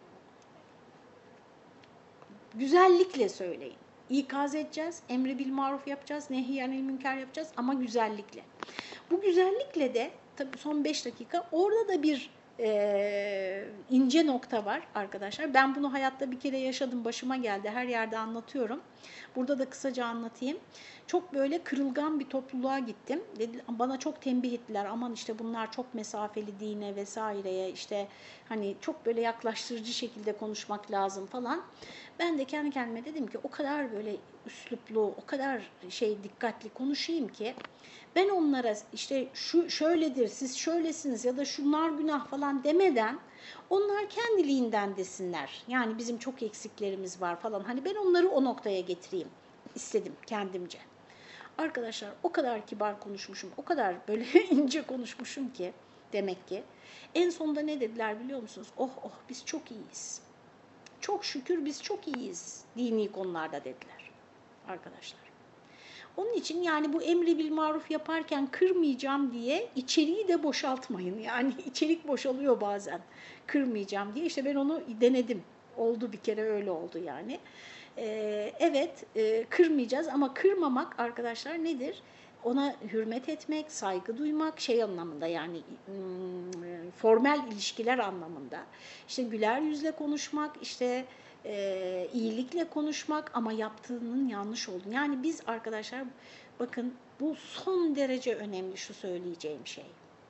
S1: güzellikle söyleyin. İkaz edeceğiz, emri bil maruf yapacağız, nehy anil münker yapacağız ama güzellikle. Bu güzellikle de tabii son beş dakika orada da bir e, ince nokta var arkadaşlar. Ben bunu hayatta bir kere yaşadım, başıma geldi, her yerde anlatıyorum. Burada da kısaca anlatayım. Çok böyle kırılgan bir topluluğa gittim. Dedi, bana çok tembih ettiler. Aman işte bunlar çok mesafeli dine vesaireye, işte hani çok böyle yaklaştırıcı şekilde konuşmak lazım falan. Ben de kendi kendime dedim ki o kadar böyle üsluplu, o kadar şey dikkatli konuşayım ki ben onlara işte şu şöyledir, siz şöylesiniz ya da şunlar günah falan demeden onlar kendiliğinden desinler. Yani bizim çok eksiklerimiz var falan. Hani ben onları o noktaya getireyim istedim kendimce. Arkadaşlar o kadar kibar konuşmuşum, o kadar böyle ince konuşmuşum ki demek ki. En sonunda ne dediler biliyor musunuz? Oh oh biz çok iyiyiz. Çok şükür biz çok iyiyiz dini konularda dediler arkadaşlar. Onun için yani bu emri bil maruf yaparken kırmayacağım diye içeriği de boşaltmayın. Yani içerik boşalıyor bazen, kırmayacağım diye. İşte ben onu denedim. Oldu, bir kere öyle oldu yani. Ee, evet e, kırmayacağız ama kırmamak arkadaşlar nedir? ona hürmet etmek, saygı duymak şey anlamında yani ım, formel ilişkiler anlamında. İşte güler yüzle konuşmak, işte e, iyilikle konuşmak ama yaptığının yanlış olduğunu. Yani biz arkadaşlar bakın bu son derece önemli şu söyleyeceğim şey.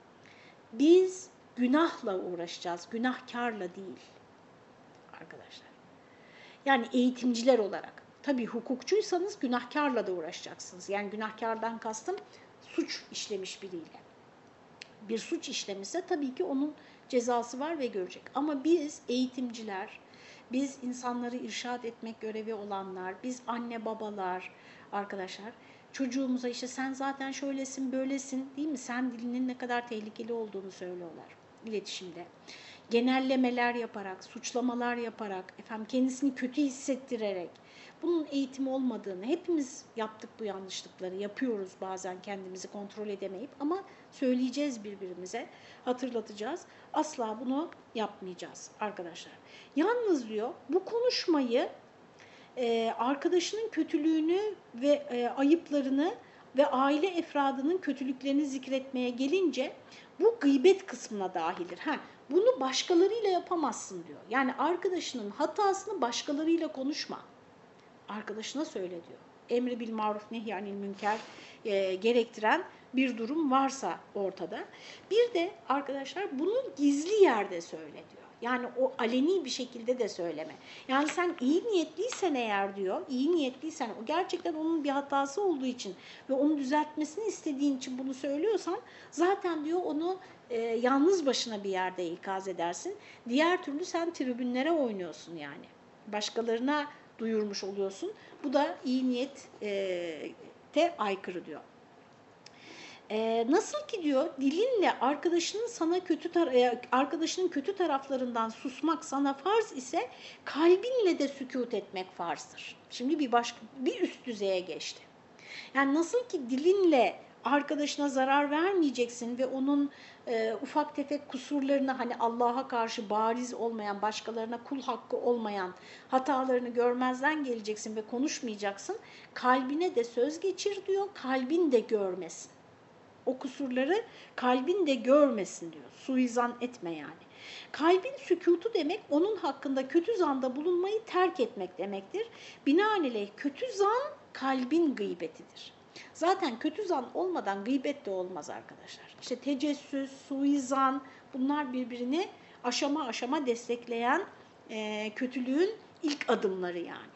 S1: Biz günahla uğraşacağız, günahkarla değil arkadaşlar. Yani eğitimciler olarak. Tabii hukukçuysanız günahkarla da uğraşacaksınız. Yani günahkardan kastım suç işlemiş biriyle. Bir suç işlemişse tabii ki onun cezası var ve görecek. Ama biz eğitimciler, biz insanları irşad etmek görevi olanlar, biz anne babalar arkadaşlar, çocuğumuza işte sen zaten şöylesin böylesin değil mi? Sen dilinin ne kadar tehlikeli olduğunu söylüyorlar iletişimde. Genellemeler yaparak, suçlamalar yaparak, efendim kendisini kötü hissettirerek, bunun eğitimi olmadığını, hepimiz yaptık bu yanlışlıkları, yapıyoruz bazen kendimizi kontrol edemeyip ama söyleyeceğiz birbirimize, hatırlatacağız. Asla bunu yapmayacağız arkadaşlar. Yalnız diyor bu konuşmayı e, arkadaşının kötülüğünü ve e, ayıplarını ve aile efradının kötülüklerini zikretmeye gelince bu gıybet kısmına dahildir. Ha, bunu başkalarıyla yapamazsın diyor. Yani arkadaşının hatasını başkalarıyla konuşma. Arkadaşına söyle diyor. Emri bil maruf nehyanil münker e, gerektiren bir durum varsa ortada. Bir de arkadaşlar bunu gizli yerde söyle diyor. Yani o aleni bir şekilde de söyleme. Yani sen iyi niyetliysen eğer diyor, iyi niyetliysen o gerçekten onun bir hatası olduğu için ve onu düzeltmesini istediğin için bunu söylüyorsan zaten diyor onu e, yalnız başına bir yerde ikaz edersin. Diğer türlü sen tribünlere oynuyorsun yani. Başkalarına duyurmuş oluyorsun. Bu da iyi niyete aykırı diyor. Ee, nasıl ki diyor dilinle arkadaşının sana kötü tar- arkadaşının kötü taraflarından susmak sana farz ise kalbinle de sükût etmek farzdır. Şimdi bir başka bir üst düzeye geçti. Yani nasıl ki dilinle arkadaşına zarar vermeyeceksin ve onun e, ufak tefek kusurlarını hani Allah'a karşı bariz olmayan, başkalarına kul hakkı olmayan hatalarını görmezden geleceksin ve konuşmayacaksın. Kalbine de söz geçir diyor, kalbin de görmesin. O kusurları kalbin de görmesin diyor. Suizan etme yani. Kalbin sükutu demek onun hakkında kötü zanda bulunmayı terk etmek demektir. Binaenaleyh kötü zan kalbin gıybetidir. Zaten kötü zan olmadan gıybet de olmaz arkadaşlar. İşte tecessüs, suizan bunlar birbirini aşama aşama destekleyen e, kötülüğün ilk adımları yani.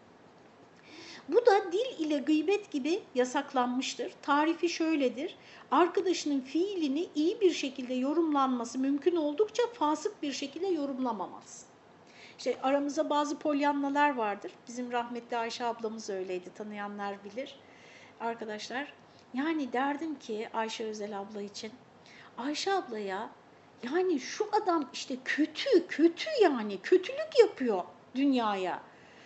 S1: Bu da dil ile gıybet gibi yasaklanmıştır. Tarifi şöyledir. Arkadaşının fiilini iyi bir şekilde yorumlanması mümkün oldukça fasık bir şekilde yorumlamamalısın. İşte aramızda bazı polyannalar vardır. Bizim rahmetli Ayşe ablamız öyleydi. Tanıyanlar bilir. Arkadaşlar yani derdim ki Ayşe Özel abla için Ayşe ablaya yani şu adam işte kötü kötü yani kötülük yapıyor dünyaya.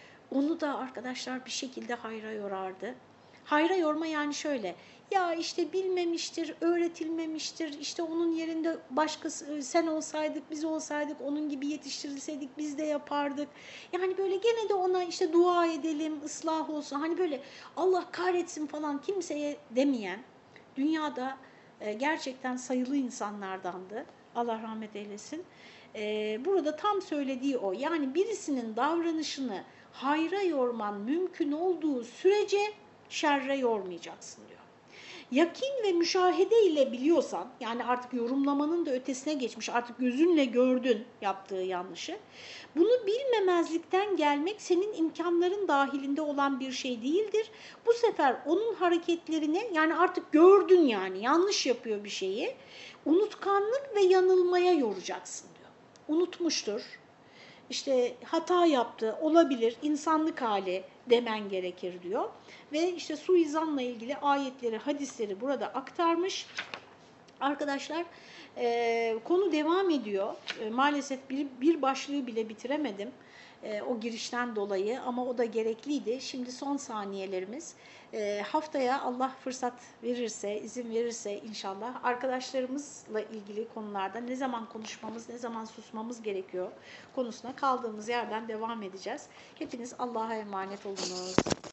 S1: Onu da arkadaşlar bir şekilde hayra yorardı. Hayra yorma yani şöyle, ya işte bilmemiştir, öğretilmemiştir, işte onun yerinde başkası sen olsaydık, biz olsaydık, onun gibi yetiştirilseydik biz de yapardık. Yani böyle gene de ona işte dua edelim, ıslah olsun, hani böyle Allah kahretsin falan kimseye demeyen, dünyada gerçekten sayılı insanlardandı, Allah rahmet eylesin. Burada tam söylediği o, yani birisinin davranışını hayra yorman mümkün olduğu sürece şerre yormayacaksın diyor. Yakin ve müşahede ile biliyorsan, yani artık yorumlamanın da ötesine geçmiş, artık gözünle gördün yaptığı yanlışı, bunu bilmemezlikten gelmek senin imkanların dahilinde olan bir şey değildir. Bu sefer onun hareketlerini, yani artık gördün yani yanlış yapıyor bir şeyi, unutkanlık ve yanılmaya yoracaksın diyor. Unutmuştur. İşte hata yaptı, olabilir, insanlık hali demen gerekir diyor. Ve işte suizanla ilgili ayetleri, hadisleri burada aktarmış. Arkadaşlar e, konu devam ediyor. E, maalesef bir, bir başlığı bile bitiremedim e, o girişten dolayı ama o da gerekliydi. Şimdi son saniyelerimiz. E, haftaya Allah fırsat verirse, izin verirse inşallah arkadaşlarımızla ilgili konularda ne zaman konuşmamız, ne zaman susmamız gerekiyor konusuna kaldığımız yerden devam edeceğiz. Hepiniz Allah'a emanet olunuz.